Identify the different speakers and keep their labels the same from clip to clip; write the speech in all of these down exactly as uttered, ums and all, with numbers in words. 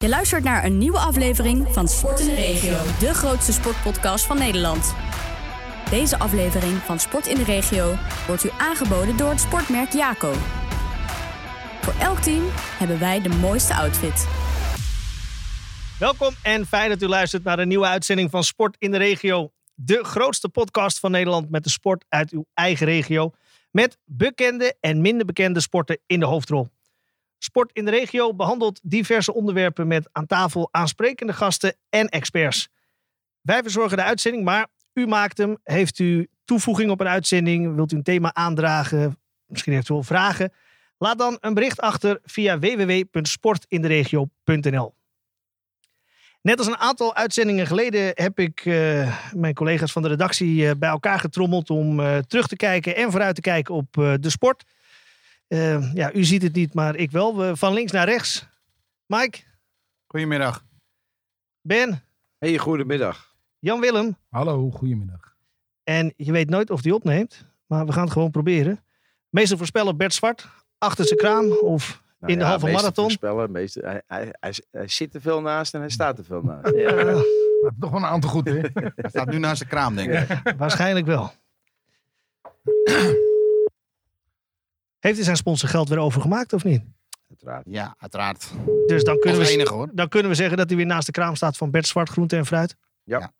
Speaker 1: Je luistert naar een nieuwe aflevering van Sport in de Regio. De grootste sportpodcast van Nederland. Deze aflevering van Sport in de Regio wordt u aangeboden door het sportmerk Jaco. Voor elk team hebben wij de mooiste outfit.
Speaker 2: Welkom en fijn dat u luistert naar een nieuwe uitzending van Sport in de Regio. De grootste podcast van Nederland met de sport uit uw eigen regio. Met bekende en minder bekende sporten in de hoofdrol. Sport in de Regio behandelt diverse onderwerpen met aan tafel aansprekende gasten en experts. Wij verzorgen de uitzending, maar u maakt hem. Heeft u toevoeging op een uitzending? Wilt u een thema aandragen? Misschien heeft u wel vragen? Laat dan een bericht achter via w w w punt sport in de regio punt n l. Net als een aantal uitzendingen geleden heb ik uh, mijn collega's van de redactie uh, bij elkaar getrommeld om uh, terug te kijken en vooruit te kijken op uh, de sport. Uh, ja, u ziet het niet, maar ik wel. We, van links naar rechts. Mike.
Speaker 3: Goedemiddag.
Speaker 2: Ben.
Speaker 4: Hey, goedemiddag.
Speaker 2: Jan-Willem.
Speaker 3: Hallo, goedemiddag.
Speaker 2: En je weet nooit of die opneemt, maar we gaan het gewoon proberen. Meester voorspeller Bert Zwart. Achter zijn kraan of
Speaker 4: nou
Speaker 2: in de
Speaker 4: ja,
Speaker 2: halve marathon.
Speaker 4: Voorspeller, meester, hij, hij, hij, hij zit er veel naast en hij staat er veel naast.
Speaker 2: Ja.
Speaker 3: Dat toch wel een aantal goed, hè?
Speaker 5: Hij staat nu naast de kraam, denk ik.
Speaker 2: Ja, waarschijnlijk wel. Heeft hij zijn sponsorgeld weer overgemaakt of niet?
Speaker 4: Uiteraard.
Speaker 5: Ja, uiteraard.
Speaker 2: Dus dan kunnen,
Speaker 5: Als
Speaker 2: we,
Speaker 5: enige, hoor.
Speaker 2: dan kunnen we zeggen dat hij weer naast de kraam staat van Bert Zwart, groente en fruit.
Speaker 4: Ja.
Speaker 5: Ja.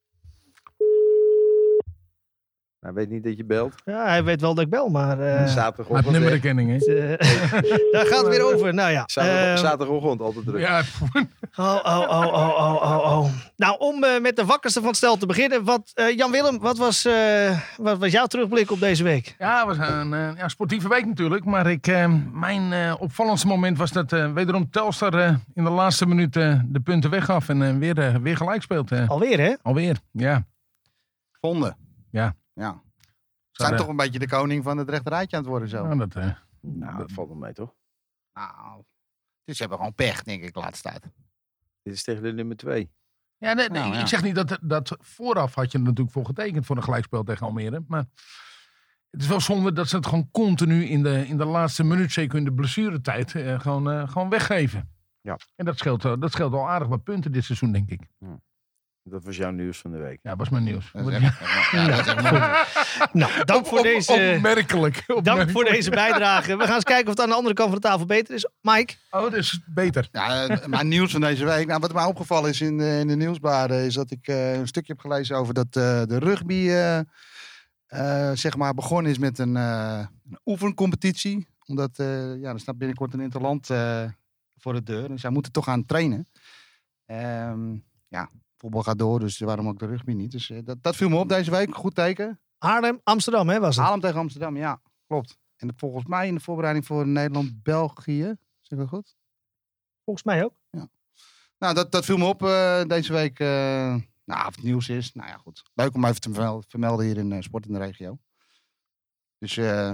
Speaker 4: Hij weet niet dat je belt.
Speaker 2: Ja, hij weet wel dat ik bel, maar... Uh,
Speaker 3: Uit
Speaker 4: Zaterdagochtend.
Speaker 3: nummerherkenning, hè?
Speaker 2: uh, daar gaat het weer over. Nou ja.
Speaker 4: Zaterdag,
Speaker 2: uh,
Speaker 4: zaterdagochtend altijd druk.
Speaker 3: Ja,
Speaker 2: oh, oh, oh, oh, oh, oh, oh. Nou, om uh, met de wakkerste van het stel te beginnen. Wat, uh, Jan-Willem, wat was, uh, wat was jouw terugblik op deze week?
Speaker 3: ja, het was een uh, ja, sportieve week natuurlijk. Maar ik, uh, mijn uh, opvallendste moment was dat uh, wederom Telstar uh, in de laatste minuut uh, de punten weggaf. En uh, weer, uh, weer gelijk speelt. Uh.
Speaker 2: Alweer, hè?
Speaker 3: Alweer, ja.
Speaker 5: Vonden.
Speaker 3: Ja.
Speaker 5: Ja. Ze zijn toch een beetje de koning van het rechterrijtje aan het worden zo.
Speaker 3: Ja, dat, uh,
Speaker 4: Nou, dat valt wel mee, toch?
Speaker 5: Nou, dus ze hebben gewoon pech, denk ik, de laatste tijd.
Speaker 4: Dit is tegen de nummer twee.
Speaker 3: ja, nee, nee,
Speaker 5: Nou, ja.
Speaker 3: ik zeg niet dat, dat vooraf had je er natuurlijk voor getekend voor een gelijkspel tegen Almere. Maar het is wel zonde dat ze het gewoon continu in de, in de laatste minuut, zeker in de blessuretijd, uh, gewoon, uh, gewoon weggeven.
Speaker 4: Ja.
Speaker 3: En dat scheelt, uh, dat scheelt al aardig wat punten dit seizoen, denk ik.
Speaker 4: Dat was jouw nieuws van de week.
Speaker 3: Ja, was mijn nieuws.
Speaker 5: Dat is echt, ja, dat is echt mooi.
Speaker 2: Nou, dank voor
Speaker 3: Op-
Speaker 2: deze...
Speaker 3: Opmerkelijk.
Speaker 2: Dank
Speaker 3: opmerkelijk.
Speaker 2: voor deze bijdrage. We gaan eens kijken of het aan de andere kant van de tafel beter is. Mike?
Speaker 3: Oh, dat is beter.
Speaker 5: Ja, uh, mijn nieuws van deze week. Nou, wat mij opgevallen is in, uh, in de nieuwsbladen is dat ik uh, een stukje heb gelezen over dat uh, de rugby uh, uh, zeg maar begonnen is met een, uh, een oefencompetitie. Omdat uh, ja, er staat binnenkort een interland uh, voor de deur. En zij moeten toch gaan trainen. Um, ja, voetbal gaat door, dus waarom ook de rugby niet. Dus uh, dat, dat viel me op deze week. Goed teken.
Speaker 2: Haarlem, Amsterdam, hè, was het?
Speaker 5: Haarlem tegen Amsterdam, ja, klopt. En volgens mij in de voorbereiding voor Nederland-België. Zeg ik dat goed?
Speaker 2: Volgens mij ook.
Speaker 5: Nou, dat, dat viel me op uh, deze week. Uh, nou, of het nieuws is. Nou ja, goed. Leuk om even te vermel- vermelden hier in uh, Sport in de Regio. Dus, uh,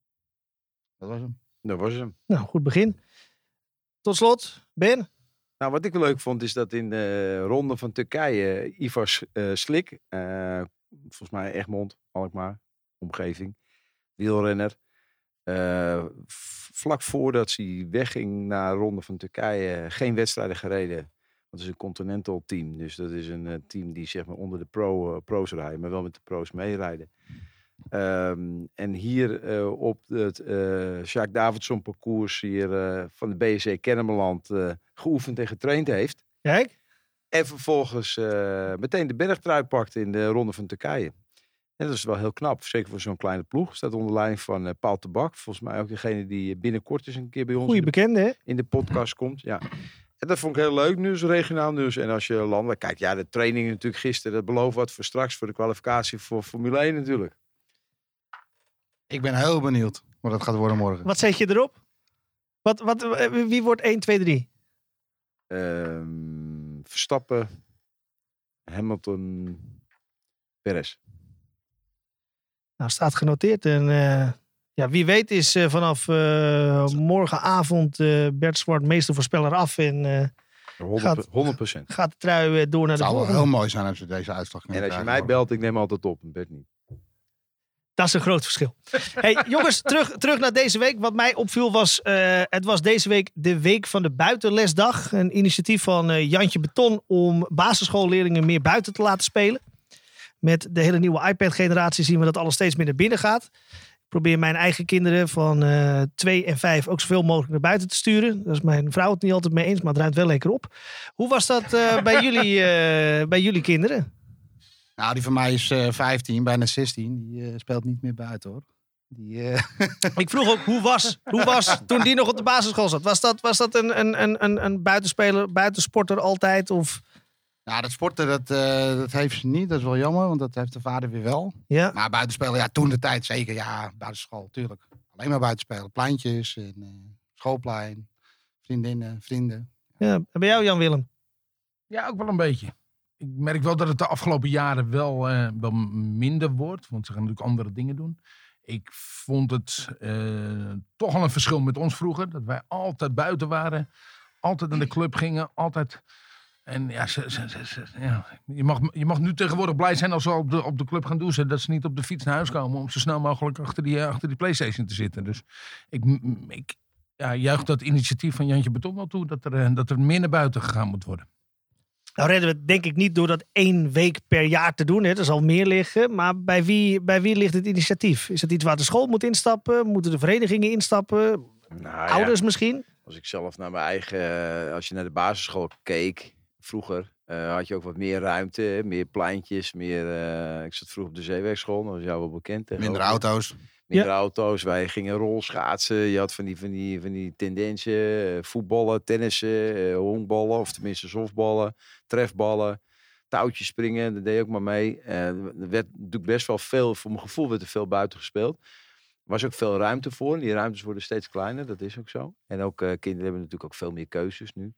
Speaker 5: dat was hem.
Speaker 4: Dat was hem.
Speaker 2: Nou, goed begin. Tot slot, Ben.
Speaker 4: Nou, wat ik wel leuk vond is dat in de ronde van Turkije Ivar uh, Slik, uh, volgens mij Egmond, Alkmaar, omgeving, wielrenner, uh, v- vlak voordat hij wegging naar de ronde van Turkije geen wedstrijden gereden. Dat is een continental team, dus dat is een uh, team die zeg maar onder de pro, uh, pro's rijden, maar wel met de pro's meerijden. Um, en hier uh, op het uh, Jacques Davidson parcours hier uh, van de B S C Kennemerland uh, geoefend en getraind heeft.
Speaker 2: Kijk.
Speaker 4: En vervolgens uh, meteen de bergtrui pakt in de ronde van Turkije. En dat is wel heel knap, zeker voor zo'n kleine ploeg. Staat onder leiding van uh, Paul de Bak. Volgens mij ook degene die binnenkort eens een keer bij ons
Speaker 2: Goeie
Speaker 4: in de,
Speaker 2: bekende, hè?
Speaker 4: in de podcast komt. Ja. En dat vond ik heel leuk nieuws, regionaal nieuws. En als je landelijk kijkt, ja, de training natuurlijk gisteren, dat belooft wat voor straks, voor de kwalificatie voor Formule één natuurlijk.
Speaker 5: Ik ben heel benieuwd wat het gaat worden morgen.
Speaker 2: Wat zet je erop? Wat, wat, wie wordt één, twee, drie?
Speaker 4: Um, Verstappen, Hamilton, Perez.
Speaker 2: Nou, staat genoteerd. En uh, ja, wie weet is uh, vanaf uh, morgenavond uh, Bert Zwart meestervoorspeller af. En uh,
Speaker 4: honderd procent.
Speaker 2: gaat de trui uh, door naar
Speaker 5: Het
Speaker 2: de
Speaker 5: zou wel
Speaker 2: volgende.
Speaker 5: heel mooi zijn als we deze uitslag kunnen
Speaker 4: En als je
Speaker 5: krijgen.
Speaker 4: mij belt, ik neem altijd op. Bert niet.
Speaker 2: Dat is een groot verschil. Hey, jongens, terug, terug naar deze week. Wat mij opviel was, uh, het was deze week de week van de buitenlesdag. Een initiatief van uh, Jantje Beton om basisschoolleerlingen meer buiten te laten spelen. Met de hele nieuwe iPad-generatie zien we dat alles steeds meer naar binnen gaat. Ik probeer mijn eigen kinderen van uh, twee en vijf ook zoveel mogelijk naar buiten te sturen. Daar is mijn vrouw het niet altijd mee eens, maar het ruimt wel lekker op. Hoe was dat uh, bij, jullie, uh, bij jullie kinderen?
Speaker 5: Nou, die van mij is uh, vijftien, bijna zestien. Die uh, speelt niet meer buiten, hoor. Die, uh...
Speaker 2: Ik vroeg ook, hoe was, hoe was toen die nog op de basisschool zat? Was dat, was dat een, een, een, een buitenspeler, buitensporter altijd? Of...
Speaker 5: Nou, dat sporten, dat, uh, dat heeft ze niet. Dat is wel jammer, want dat heeft de vader weer wel.
Speaker 2: Ja.
Speaker 5: Maar buitenspelen, ja, toen de tijd zeker. Ja, buitenschool, tuurlijk. Alleen maar buitenspelen. Pleintjes, en, uh, schoolplein, vriendinnen, vrienden.
Speaker 2: Ja, en bij jou, Jan-Willem?
Speaker 3: Ja, ook wel een beetje. Ik merk wel dat het de afgelopen jaren wel, uh, wel minder wordt. Want ze gaan natuurlijk andere dingen doen. Ik vond het uh, toch al een verschil met ons vroeger. Dat wij altijd buiten waren. Altijd naar de club gingen. Altijd... En ja, ze, ze, ze, ze, ja. Je, mag, je mag nu tegenwoordig blij zijn als ze op de, op de club gaan douchen. Dat ze niet op de fiets naar huis komen. Om zo snel mogelijk achter die, achter die PlayStation te zitten. Dus ik, ik ja, juich dat initiatief van Jantje Beton wel toe. Dat er, dat er meer naar buiten gegaan moet worden.
Speaker 2: Nou redden we het denk ik niet door dat één week per jaar te doen. Hè. Er zal meer liggen. Maar bij wie, bij wie ligt het initiatief? Is het iets waar de school moet instappen? Moeten de verenigingen instappen?
Speaker 4: Nou,
Speaker 2: Ouders
Speaker 4: ja.
Speaker 2: misschien?
Speaker 4: Als ik zelf naar mijn eigen... Als je naar de basisschool keek, vroeger, uh, had je ook wat meer ruimte. Meer pleintjes, meer... Uh, ik zat vroeger op de zeewerkschool, dat was jou wel bekend. Hè,
Speaker 5: Minder
Speaker 4: ook.
Speaker 5: auto's.
Speaker 4: Minder
Speaker 2: Ja.
Speaker 4: auto's. Wij gingen rolschaatsen. Je had van die, van die, van die tendensen. Uh, voetballen, tennissen, uh, honkballen. Of tenminste softballen. Trefballen. Touwtjes springen. Dat deed je ook maar mee. Uh, er werd natuurlijk best wel veel... Voor mijn gevoel werd er veel buiten gespeeld. Er was ook veel ruimte voor. En die ruimtes worden steeds kleiner. Dat is ook zo. En ook uh, kinderen hebben natuurlijk ook veel meer keuzes nu.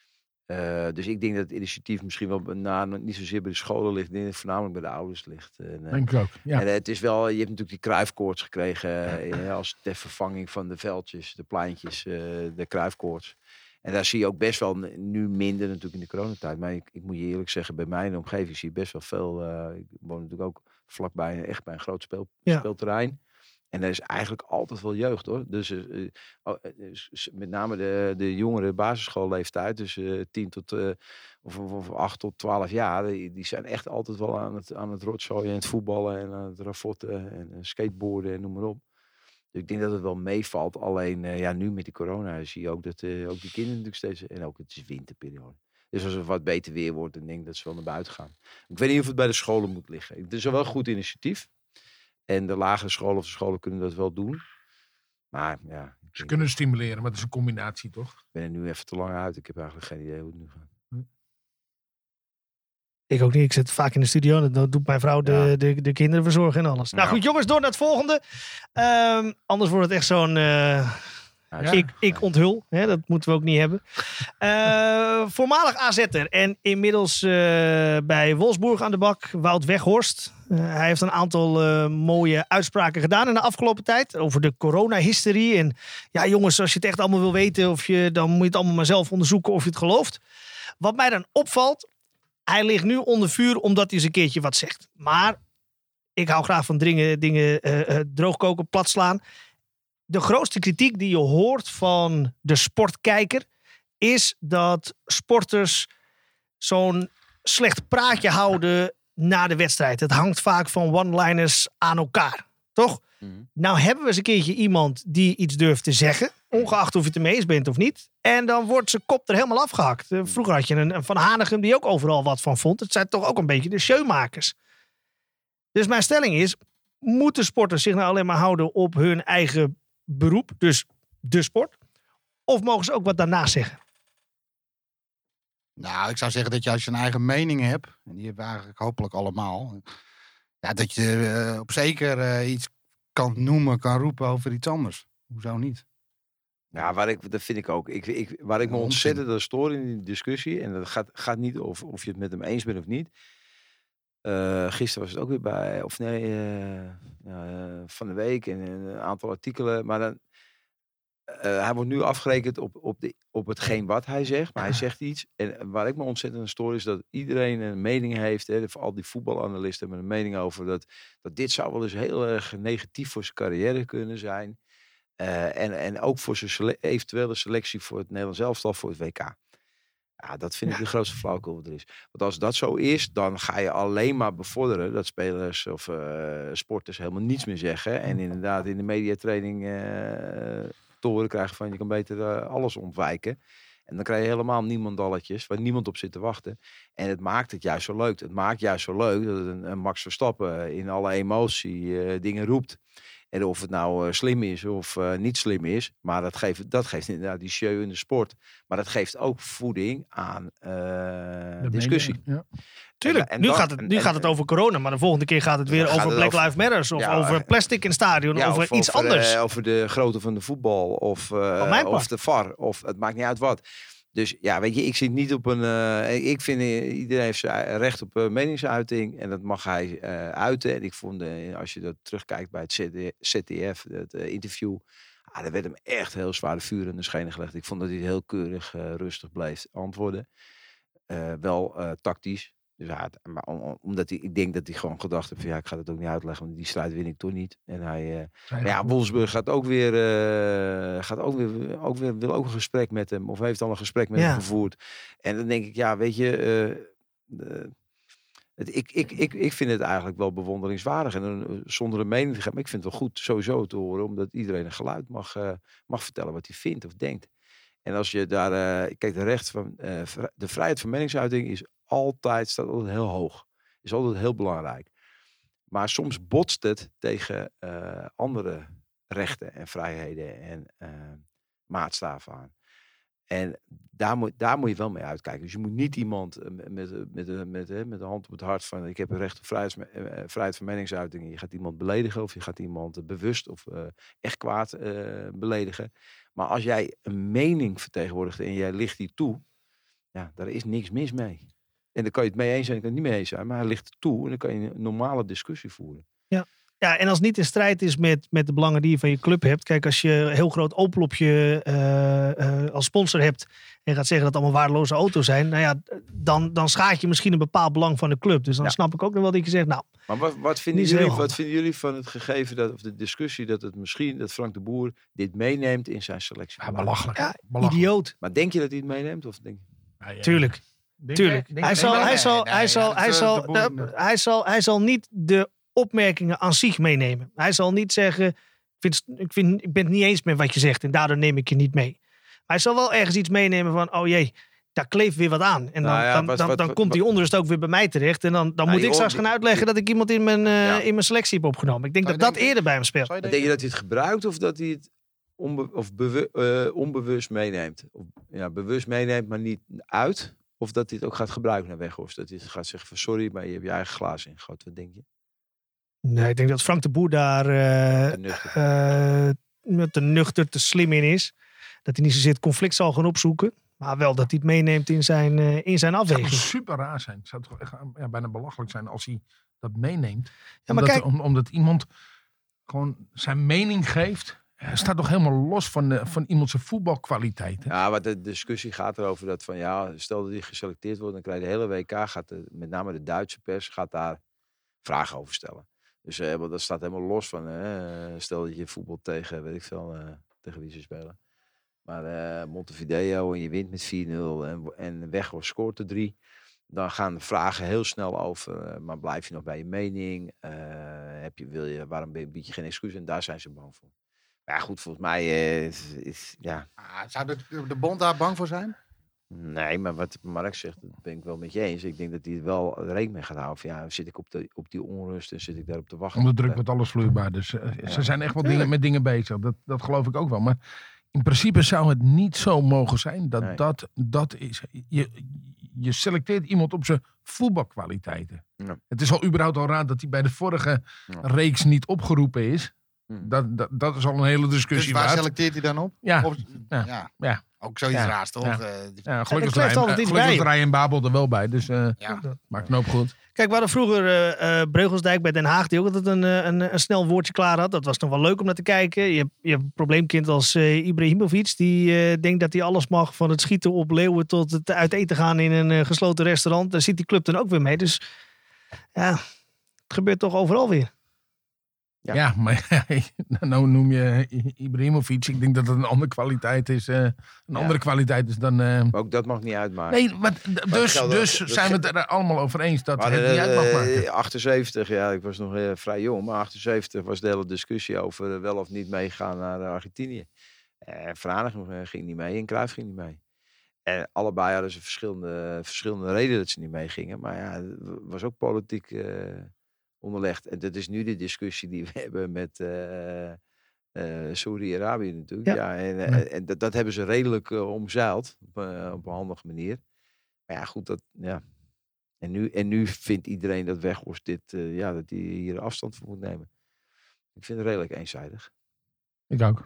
Speaker 4: Uh, dus ik denk dat het initiatief misschien wel na, niet zozeer bij de scholen ligt, nee, voornamelijk bij de ouders ligt. En, uh,
Speaker 3: Denk ik ook, ja.
Speaker 4: En uh, het is wel, je hebt natuurlijk die kruifkoorts gekregen uh, als ter vervanging van de veldjes, de pleintjes, uh, de kruifkoorts. En daar zie je ook best wel nu minder natuurlijk in de coronatijd. Maar ik, ik moet je eerlijk zeggen, bij mij in de omgeving zie je best wel veel. Uh, ik woon natuurlijk ook vlakbij, echt bij een groot speel,
Speaker 2: Ja.
Speaker 4: speelterrein. En er is eigenlijk altijd wel jeugd, hoor. Dus uh, uh, met name de, de jongere basisschoolleeftijd, dus uh, tien tot uh, of, of, of acht tot twaalf jaar, die, die zijn echt altijd wel aan het, aan het rotzooien en het voetballen en aan het ravotten en uh, skateboarden en noem maar op. Dus ik denk dat het wel meevalt. Alleen uh, ja, nu met die corona zie je ook dat uh, ook die kinderen natuurlijk steeds, en ook het is winterperiode. Dus als er wat beter weer wordt, dan denk ik dat ze wel naar buiten gaan. Ik weet niet of het bij de scholen moet liggen. Het is wel een goed initiatief. En de lagere scholen of de scholen kunnen dat wel doen. Maar ja.
Speaker 3: Ze kunnen stimuleren, maar het is een combinatie, toch?
Speaker 4: Ik ben er nu even te lang uit. Ik heb eigenlijk geen idee hoe het nu gaat.
Speaker 2: Ik ook niet. Ik zit vaak in de studio. Dan doet mijn vrouw de,
Speaker 4: Ja.
Speaker 2: de, de kinderen verzorgen en alles. Nou
Speaker 4: Ja.
Speaker 2: goed, jongens, door naar het volgende. Um, anders wordt het echt zo'n... Uh,
Speaker 4: Ja.
Speaker 2: ik, ik onthul. Hè, dat moeten we ook niet hebben. Uh, voormalig A Z'er en inmiddels uh, bij Wolfsburg aan de bak. Wout Weghorst. Uh, hij heeft een aantal uh, mooie uitspraken gedaan in de afgelopen tijd. Over de corona-hysterie. En ja, jongens, als je het echt allemaal wil weten, of je, dan moet je het allemaal maar zelf onderzoeken of je het gelooft. Wat mij dan opvalt, hij ligt nu onder vuur omdat hij eens een keertje wat zegt. Maar ik hou graag van dingen, dingen uh, uh, droogkoken, plat slaan. De grootste kritiek die je hoort van de sportkijker is dat sporters zo'n slecht praatje houden na de wedstrijd. Het hangt vaak van one-liners aan elkaar, toch? Mm-hmm. Nou hebben we eens een keertje iemand die iets durft te zeggen, ongeacht of je het ermee eens bent of niet. En dan wordt zijn kop er helemaal afgehakt. Vroeger had je een, een Van Hanegem die ook overal wat van vond. Het zijn toch ook een beetje de showmakers. Dus mijn stelling is, moeten sporters zich nou alleen maar houden op hun eigen beroep, dus de sport? Of mogen ze ook wat daarnaast zeggen?
Speaker 5: Nou, ik zou zeggen dat je als je een eigen mening hebt, en die hebben we eigenlijk hopelijk allemaal, ja, dat je uh, op zeker uh, iets kan noemen, kan roepen over iets anders. Hoezo niet?
Speaker 4: Ja, waar ik, dat vind ik ook. Ik, ik, waar ik me ontzettend aan stoor in die discussie, en dat gaat, gaat niet of, of je het met hem eens bent of niet. Uh, gisteren was het ook weer bij, of nee, uh, uh, van de week en een aantal artikelen. Maar dan, uh, hij wordt nu afgerekend op, op, de, op hetgeen wat hij zegt. Maar hij zegt iets. En waar ik me ontzettend aan stoor is dat iedereen een mening heeft. Hè, voor al die voetbalanalisten hebben een mening over dat, dat dit zou wel eens heel erg negatief voor zijn carrière kunnen zijn. Uh, en, en ook voor zijn sele- eventuele selectie voor het Nederlands elftal voor het W K. Ja, dat vind ik ja. de grootste flauwekul wat er is. Want als dat zo is, dan ga je alleen maar bevorderen dat spelers of uh, sporters helemaal niets meer zeggen. En inderdaad in de mediatraining uh, te horen krijgen van je kan beter uh, alles ontwijken. En dan krijg je helemaal niemandalletjes waar niemand op zit te wachten. En het maakt het juist zo leuk. Het maakt juist zo leuk dat een, een Max Verstappen in alle emotie uh, dingen roept. En of het nou uh, slim is of uh, niet slim is. Maar dat geeft, dat geeft inderdaad die show in de sport. Maar dat geeft ook voeding aan uh, discussie.
Speaker 3: Mening, ja.
Speaker 2: Tuurlijk, en, en nu, dan, gaat het, nu en, gaat het over corona. Maar de volgende keer gaat het weer over het Black over, Lives Matter. Of ja, over plastic in het stadion. Ja, over of iets over, anders.
Speaker 4: Uh, over de grootte van de voetbal. Of, uh, of de V A R. Of het maakt niet uit wat. Dus ja, weet je, ik zit niet op een... Uh, ik vind uh, iedereen heeft zijn recht op uh, meningsuiting. En dat mag hij uh, uiten. En ik vond, uh, als je dat terugkijkt bij het Z D F, het uh, interview... Ah, daar werd hem echt heel zware vuur in de schenen gelegd. Ik vond dat hij heel keurig uh, rustig bleef antwoorden. Uh, wel uh, tactisch. Dus ja, maar om, omdat hij, ik denk dat hij gewoon gedacht heeft van ja, ik ga het ook niet uitleggen, want die strijd win ik toch niet. En hij, uh, maar ja, Wolfsburg gaat ook weer, uh, gaat ook weer, ook weer, wil ook een gesprek met hem, of heeft al een gesprek met ja. hem gevoerd. En dan denk ik, ja, weet je, uh, uh, het, ik, ik, ik, ik vind het eigenlijk wel bewonderingswaardig en uh, zonder een mening te geven, maar ik vind het wel goed sowieso te horen, omdat iedereen een geluid mag, uh, mag vertellen wat hij vindt of denkt. En als je daar, uh, kijk, de recht van, uh, de vrijheid van meningsuiting is altijd, staat altijd heel hoog. Is altijd heel belangrijk. Maar soms botst het tegen uh, andere rechten en vrijheden en uh, maatstaven aan. En daar moet, daar moet je wel mee uitkijken. Dus je moet niet iemand met, met, met, met, met de hand op het hart van ik heb een recht op vrijheid, vrijheid van meningsuiting. Je gaat iemand beledigen of je gaat iemand bewust of uh, echt kwaad uh, beledigen. Maar als jij een mening vertegenwoordigt en jij ligt die toe, ja, daar is niks mis mee. En dan kan je het mee eens zijn, dan kan je het niet mee eens zijn. Maar hij ligt er toe en dan kan je een normale discussie voeren.
Speaker 2: Ja, ja en als het niet in strijd is met, met de belangen die je van je club hebt. Kijk, als je een heel groot Opel op je uh, uh, als sponsor hebt en gaat zeggen dat het allemaal waardeloze auto's zijn. Nou ja, dan, dan schaadt je misschien een bepaald belang van de club. Dus dan ja. snap ik ook nog wel dat je zegt, nou...
Speaker 4: Maar wat, wat, vinden jullie, wat vinden jullie van het gegeven, dat, of de discussie dat het misschien, dat Frank de Boer dit meeneemt in zijn selectie?
Speaker 3: Ja, belachelijk.
Speaker 2: Ja,
Speaker 3: belachelijk.
Speaker 2: Idioot.
Speaker 4: Maar denk je dat hij het meeneemt? Of denk je...
Speaker 2: Ja, ja. Tuurlijk. Denk Tuurlijk. Je, hij, zal, hij, zal, hij, zal, hij, zal, hij, zal, hij zal niet de opmerkingen aan zich meenemen. Hij zal niet zeggen, ik, vind, ik, vind, ik ben het niet eens met wat je zegt en daardoor neem ik je niet mee. Maar hij zal wel ergens iets meenemen van, oh jee, daar kleeft weer wat aan. En dan, nou ja, dan, wat, dan, wat, dan wat, komt die onrust ook weer bij mij terecht. En dan, dan nou, moet ik straks gaan uitleggen dat ik iemand in mijn, uh, ja. in mijn selectie heb opgenomen. Ik denk dat dat eerder bij hem speelt.
Speaker 4: Denk je dat hij het gebruikt of dat hij het onbe, of bewu, uh, onbewust meeneemt? Of, ja, bewust meeneemt, maar niet uit... Of dat hij het ook gaat gebruiken naar Weghorst. Dat hij gaat zeggen van sorry, maar je hebt je eigen glaas ingegooid. Wat denk je?
Speaker 2: Nee, ik denk dat Frank de Boer daar uh, nuchter. Uh, met de nuchter te slim in is. Dat hij niet zozeer het conflict zal gaan opzoeken. Maar wel dat hij het meeneemt in zijn, uh, in zijn afweging.
Speaker 3: Het zou super raar zijn. Het zou toch echt ja, bijna belachelijk zijn als hij dat meeneemt.
Speaker 2: Ja, maar
Speaker 3: omdat,
Speaker 2: kijk,
Speaker 3: om, omdat iemand gewoon zijn mening geeft... Het staat toch helemaal los van, de, van iemand zijn voetbalkwaliteiten.
Speaker 4: Ja, maar de discussie gaat erover dat van ja, stel dat hij geselecteerd wordt, dan krijg je de hele W K, gaat de, met name de Duitse pers, gaat daar vragen over stellen. Dus uh, dat staat helemaal los van, uh, stel dat je voetbal tegen, weet ik veel, uh, tegen wie ze spelen. Maar uh, Montevideo en je wint met vier nul en, en Weghorst scoort er drie. Dan gaan de vragen heel snel over, uh, maar blijf je nog bij je mening? Uh, heb je, wil je, waarom bied je geen excuus? En daar zijn ze bang voor. Ja, goed, volgens mij uh, is, is, ja.
Speaker 5: Ah, zou de, de bond daar bang voor zijn?
Speaker 4: Nee, maar wat Mark zegt, dat ben ik wel met je eens. Ik denk dat hij er wel rekening mee gaat houden. Van, ja, zit ik op, de, op die onrust en zit ik daarop te wachten.
Speaker 3: Onder druk wordt alles vloeibaar. Dus uh, ja. Ze zijn echt wel dingen, met dingen bezig. Dat, dat geloof ik ook wel. Maar in principe zou het niet zo mogen zijn dat nee. dat, dat is. Je, je selecteert iemand op zijn voetbalkwaliteiten. Ja. Het is al überhaupt al raar dat hij bij de vorige ja. reeks niet opgeroepen is. Dat, dat, dat is al een hele discussie
Speaker 5: dus waar
Speaker 3: waard.
Speaker 5: selecteert hij dan op?
Speaker 3: Ja,
Speaker 5: of,
Speaker 3: ja, ja. ja.
Speaker 5: Ook zoiets
Speaker 3: Ja.
Speaker 5: raars, toch?
Speaker 3: Ja.
Speaker 5: Uh, die...
Speaker 3: Ja,
Speaker 2: dat
Speaker 3: gelukkig
Speaker 2: kleeft
Speaker 3: is
Speaker 2: altijd
Speaker 3: Ryan,
Speaker 2: iets
Speaker 3: gelukkig
Speaker 2: bij.
Speaker 3: is Ryan Babel er wel bij. Dus uh,
Speaker 5: ja.
Speaker 3: maakt knoop goed.
Speaker 2: Kijk, we hadden vroeger uh, uh, Breugelsdijk bij Den Haag, die ook altijd een, uh, een, een snel woordje klaar had. Dat was nog wel leuk om naar te kijken. Je hebt, je hebt een probleemkind als uh, Ibrahimovic, die uh, denkt dat hij alles mag, van het schieten op leeuwen tot het uit eten gaan in een uh, gesloten restaurant. Daar zit die club dan ook weer mee. Dus ja, het gebeurt toch overal weer.
Speaker 3: Ja, ja maar nou noem je Ibrahimovic. Ik denk dat het een andere kwaliteit is. Uh, een ja. andere kwaliteit is dan... Uh...
Speaker 4: Maar ook dat mag niet uitmaken.
Speaker 3: Nee, maar d- dus,
Speaker 4: maar
Speaker 3: dus
Speaker 4: dat,
Speaker 3: zijn we het er allemaal over eens dat
Speaker 4: maar
Speaker 3: het
Speaker 4: de,
Speaker 3: niet uit mag maken.
Speaker 4: achtenzeventig, ja, ik was nog uh, vrij jong. Maar achtenzeventig was de hele discussie over uh, wel of niet meegaan naar Argentinië. Uh, Vereniging uh, ging niet mee en Cruijff ging niet mee. En allebei hadden ze verschillende, verschillende redenen dat ze niet meegingen. Maar ja, het was ook politiek... Uh, onderlegd. En dat is nu de discussie die we hebben met uh, uh, Saudi-Arabië natuurlijk. Ja. Ja, en en, en dat, dat hebben ze redelijk uh, omzeild op, uh, op een handige manier. Maar ja, goed, dat, ja. En nu, en nu vindt iedereen dat Weghorst dit, uh, ja, dat hij hier afstand van moet nemen. Ik vind het redelijk eenzijdig.
Speaker 3: Ik ook.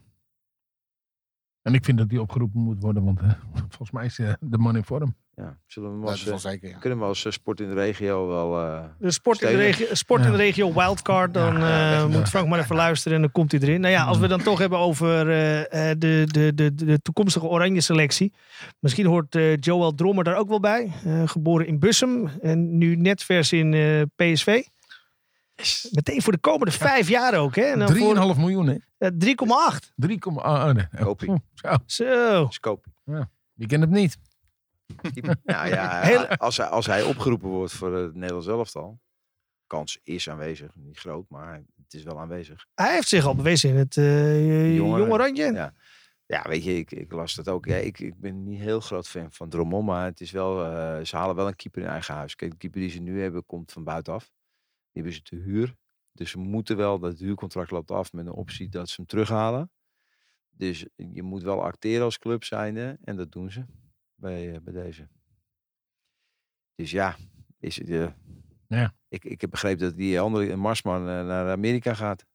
Speaker 3: En ik vind dat die opgeroepen moet worden, want uh, volgens mij is uh, de man in vorm.
Speaker 4: Ja, zullen we hem
Speaker 5: Ja,
Speaker 4: als,
Speaker 5: dat is wel zeker, ja.
Speaker 4: kunnen we als uh, sport in de regio wel uh,
Speaker 2: De sport, in de, regio, sport
Speaker 3: Ja.
Speaker 2: in de regio wildcard, dan
Speaker 3: Ja,
Speaker 2: uh,
Speaker 3: ja,
Speaker 2: moet Frank maar even luisteren en dan komt hij erin. Nou ja, als we dan toch hebben over uh, de, de, de, de toekomstige oranje selectie. Misschien hoort uh, Joël Drommer daar ook wel bij. Uh, geboren in Bussum en nu net vers in uh, P S V. Meteen voor de komende vijf jaar ook. Hè? En dan
Speaker 3: drie komma
Speaker 2: voor
Speaker 3: vijf miljoen, hè?
Speaker 2: uh, drie komma acht.
Speaker 3: drie, oh, nee.
Speaker 4: Kopie.
Speaker 3: Oh, zo.
Speaker 2: Zo.
Speaker 4: Scope.
Speaker 3: Wie kent het niet?
Speaker 4: Nou ja,
Speaker 2: Heel-
Speaker 4: als, hij, als hij opgeroepen wordt voor het Nederlands elftal, kans is aanwezig, niet groot, maar het is wel aanwezig.
Speaker 2: Hij heeft zich al bewezen in het uh,
Speaker 4: Jonge-
Speaker 2: jonge randje.
Speaker 4: Ja. Ja, weet je, ik, ik las dat ook. Ja, ik, ik ben niet heel groot fan van Drommel, maar het is wel, uh, ze halen wel een keeper in eigen huis. Kijk, de keeper die ze nu hebben, komt van buitenaf. Die hebben ze te huur. Dus ze moeten wel, dat huurcontract loopt af met een optie dat ze hem terughalen. Dus je moet wel acteren als club zijnde. En dat doen ze bij, uh, bij deze. Dus ja, is het, uh,
Speaker 3: Ja.
Speaker 4: ik, ik heb begrepen dat die andere Marsman uh, naar Amerika gaat.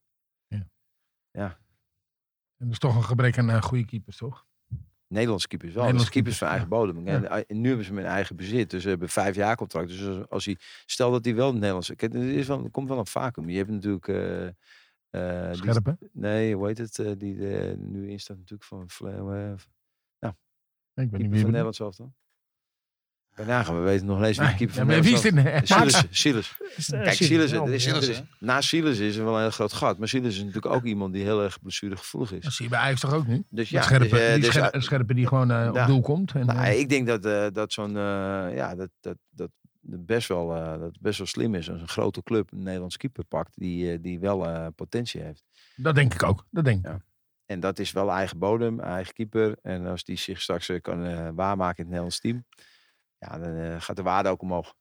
Speaker 3: En dat is toch een gebrek aan uh, goede keepers, toch?
Speaker 4: Nederlandse keepers wel.
Speaker 3: Nederlandse
Speaker 4: Nederlandse keepers van eigen bodem.
Speaker 3: Ja.
Speaker 4: En nu hebben ze hem in eigen bezit. Dus ze hebben vijf jaar contract. Dus als, als hij, stel dat hij wel een Nederlandse... Kijk, er, is wel, er komt wel een vacuüm. Je hebt natuurlijk... Uh, uh,
Speaker 3: Scherpen.
Speaker 4: Die, nee, hoe heet het? Uh, die uh, nu in staat natuurlijk van... Uh, nou,
Speaker 3: Ik weet niet
Speaker 4: keeper
Speaker 3: wie
Speaker 4: van
Speaker 3: je
Speaker 4: Nederland zelf dan. Bij nagaan, we weten nog ineens wie de keeper van
Speaker 3: ja, maar wie is
Speaker 4: Nederland
Speaker 3: dit?
Speaker 4: zelf- Silas. Silas. Kijk, Silas, er is,
Speaker 5: Silas,
Speaker 4: er is,
Speaker 5: hè?
Speaker 4: na Silas is er wel een heel groot gat. Maar Silas is natuurlijk ook iemand die heel erg blessuregevoelig is.
Speaker 3: Dat zie je bij Ajax toch ook nu?
Speaker 4: Dus
Speaker 3: Ja,
Speaker 4: ja,
Speaker 3: scherpe,
Speaker 4: dus, uh,
Speaker 3: die
Speaker 4: dus,
Speaker 3: scherpe, scherpe die gewoon uh, op
Speaker 4: nou,
Speaker 3: doel komt. En,
Speaker 4: Nou,
Speaker 3: uh,
Speaker 4: ik denk dat, uh, dat zo'n uh, ja, dat, dat, dat, dat best wel, uh, dat best wel slim is als een grote club een Nederlands keeper pakt die, uh, die wel uh, potentie heeft.
Speaker 3: dat denk ik ook. Dat denk ik.
Speaker 4: Ja. En dat is wel eigen bodem, eigen keeper. En als die zich straks uh, kan uh, waarmaken in het Nederlands team, ja, dan uh, gaat de waarde ook omhoog.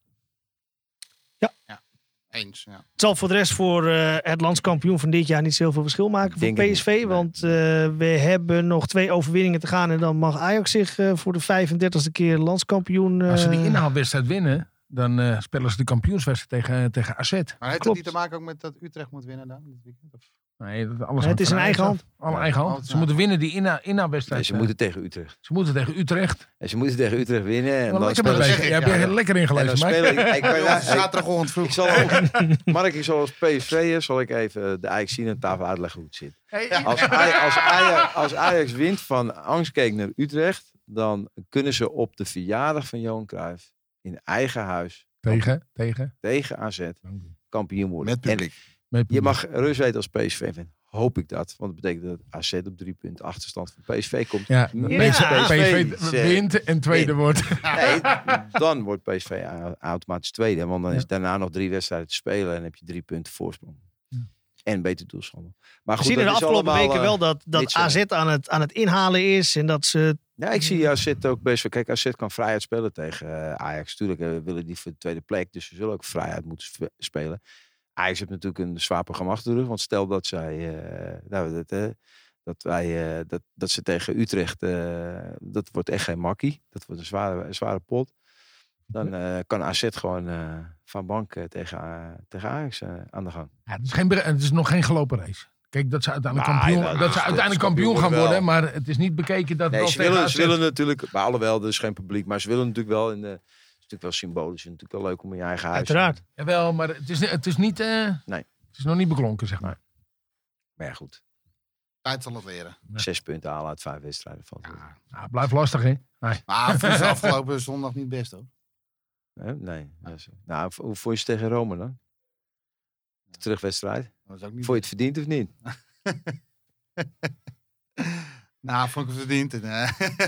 Speaker 5: Eens, ja.
Speaker 2: Het zal voor de rest voor uh, het landskampioen van dit jaar niet zoveel verschil maken voor
Speaker 4: Denk ik
Speaker 2: P S V.
Speaker 4: niet, nee.
Speaker 2: Want uh, we hebben nog twee overwinningen te gaan. En dan mag Ajax zich uh, voor de vijfendertigste keer landskampioen... Uh,
Speaker 3: Als ze die inhaalwedstrijd winnen, dan uh, spelen ze de kampioenswedstrijd tegen, tegen A Z.
Speaker 5: Maar heeft
Speaker 2: Klopt.
Speaker 5: dat niet te maken ook met dat Utrecht moet winnen dan? Dit weekend? Of?
Speaker 3: Nee, dat, alles
Speaker 2: Nee, het
Speaker 3: hangt
Speaker 2: is
Speaker 3: van
Speaker 2: in eigen
Speaker 3: Ajax
Speaker 2: hand.
Speaker 3: af. Alle
Speaker 4: Ja.
Speaker 3: eigen hand.
Speaker 5: Oh,
Speaker 3: Ze
Speaker 5: ja.
Speaker 3: moeten winnen die inha-
Speaker 4: Nee,
Speaker 3: inhaalwedstrijd.
Speaker 4: ze moeten tegen Utrecht.
Speaker 3: Ze moeten tegen Utrecht.
Speaker 4: En ze moeten tegen Utrecht winnen. En
Speaker 3: Wel
Speaker 4: dan
Speaker 3: lekker
Speaker 4: spelen ze...
Speaker 3: bezig.
Speaker 5: ik,
Speaker 3: Jij
Speaker 5: ja,
Speaker 3: bent
Speaker 5: ja.
Speaker 3: er lekker
Speaker 4: En
Speaker 3: ingelezen,
Speaker 4: dan
Speaker 3: Mike.
Speaker 4: speel ik... ik,
Speaker 5: Ja,
Speaker 4: ik,
Speaker 5: zaterdagochtend vroeg.
Speaker 4: ik zal ook, Mark, ik zal als P S V'er zal ik even de Ajax zien aan tafel uitleggen hoe het zit.
Speaker 3: Hey,
Speaker 4: Als Ajax, als, Ajax, als Ajax wint van Angstkeek naar Utrecht, dan kunnen ze op de verjaardag van Johan Cruijff in eigen huis
Speaker 3: Tegen, tegen.
Speaker 4: tegen A Z kampioen worden.
Speaker 5: Met publiek.
Speaker 3: Met
Speaker 4: En je mag rust weten als P S V-fan. Hoop ik dat. Want dat betekent dat A Z op drie punten achterstand van P S V komt.
Speaker 3: Ja,
Speaker 4: Met
Speaker 3: P S V,
Speaker 2: Ja.
Speaker 3: P S V wint en tweede wordt.
Speaker 4: Nee, dan wordt P S V automatisch tweede. Want dan is
Speaker 3: Ja.
Speaker 4: daarna nog drie wedstrijden te spelen. En heb je drie punten voorsprong.
Speaker 3: Ja.
Speaker 4: En beter doelsaldo. Maar
Speaker 2: We
Speaker 4: goed,
Speaker 2: zien in de
Speaker 4: dat is
Speaker 2: afgelopen
Speaker 4: allemaal,
Speaker 2: weken
Speaker 4: uh,
Speaker 2: wel dat, dat
Speaker 4: niet zo.
Speaker 2: A Z aan het, aan het inhalen is. En dat ze...
Speaker 4: Ja, ik zie A Z ook best wel. Kijk, A Z kan vrijheid spelen tegen uh, Ajax. Tuurlijk uh, willen die voor de tweede plek. Dus ze zullen ook vrijheid moeten sp- spelen. Ajax heeft natuurlijk een zwaar programma achter de rug. Want stel dat zij... Uh, nou, dat, uh, dat, wij, uh, dat, dat ze tegen Utrecht... Uh, dat wordt echt geen makkie. Dat wordt een zware, een zware pot. Dan uh, kan A Z gewoon uh, van bank uh, tegen, uh, tegen Ajax uh, aan de gang.
Speaker 3: Ja, het, is geen, bre- het is nog geen gelopen race. Kijk, dat ze uiteindelijk
Speaker 4: Maar,
Speaker 3: kampioen,
Speaker 4: ja,
Speaker 3: dat
Speaker 4: dat
Speaker 3: ze
Speaker 4: is-
Speaker 3: uiteindelijk
Speaker 4: dat is
Speaker 3: kampioen gaan
Speaker 4: kampioen
Speaker 3: worden. Maar het is niet bekeken dat
Speaker 4: Nee,
Speaker 3: het
Speaker 4: ze
Speaker 3: wel tegen
Speaker 4: willen, ze
Speaker 3: A Z...
Speaker 4: willen natuurlijk, maar alhoewel, er is geen publiek, maar ze willen natuurlijk wel, in de, het is natuurlijk wel symbolisch, en natuurlijk wel leuk om in je eigen huis.
Speaker 2: Uiteraard.
Speaker 3: Jawel, maar het is, het is niet... Uh,
Speaker 4: Nee.
Speaker 3: Het is nog niet beklonken, zeg maar.
Speaker 4: Maar ja, goed.
Speaker 5: Tijd zal het leren.
Speaker 3: Ja.
Speaker 4: Zes punten halen uit vijf wedstrijden. Valt wel.
Speaker 5: Ja.
Speaker 3: Nou, blijft lastig, hè? Nee.
Speaker 5: Maar voor de afgelopen zondag niet best, hoor.
Speaker 4: Hè? Nee. dat is- Nou, hoe vond je ze tegen Rome dan? De terugwedstrijd.
Speaker 5: Dat is ook niet
Speaker 4: Vond je het verdiend of niet?
Speaker 5: Nou, vond ik het verdiend. Nee.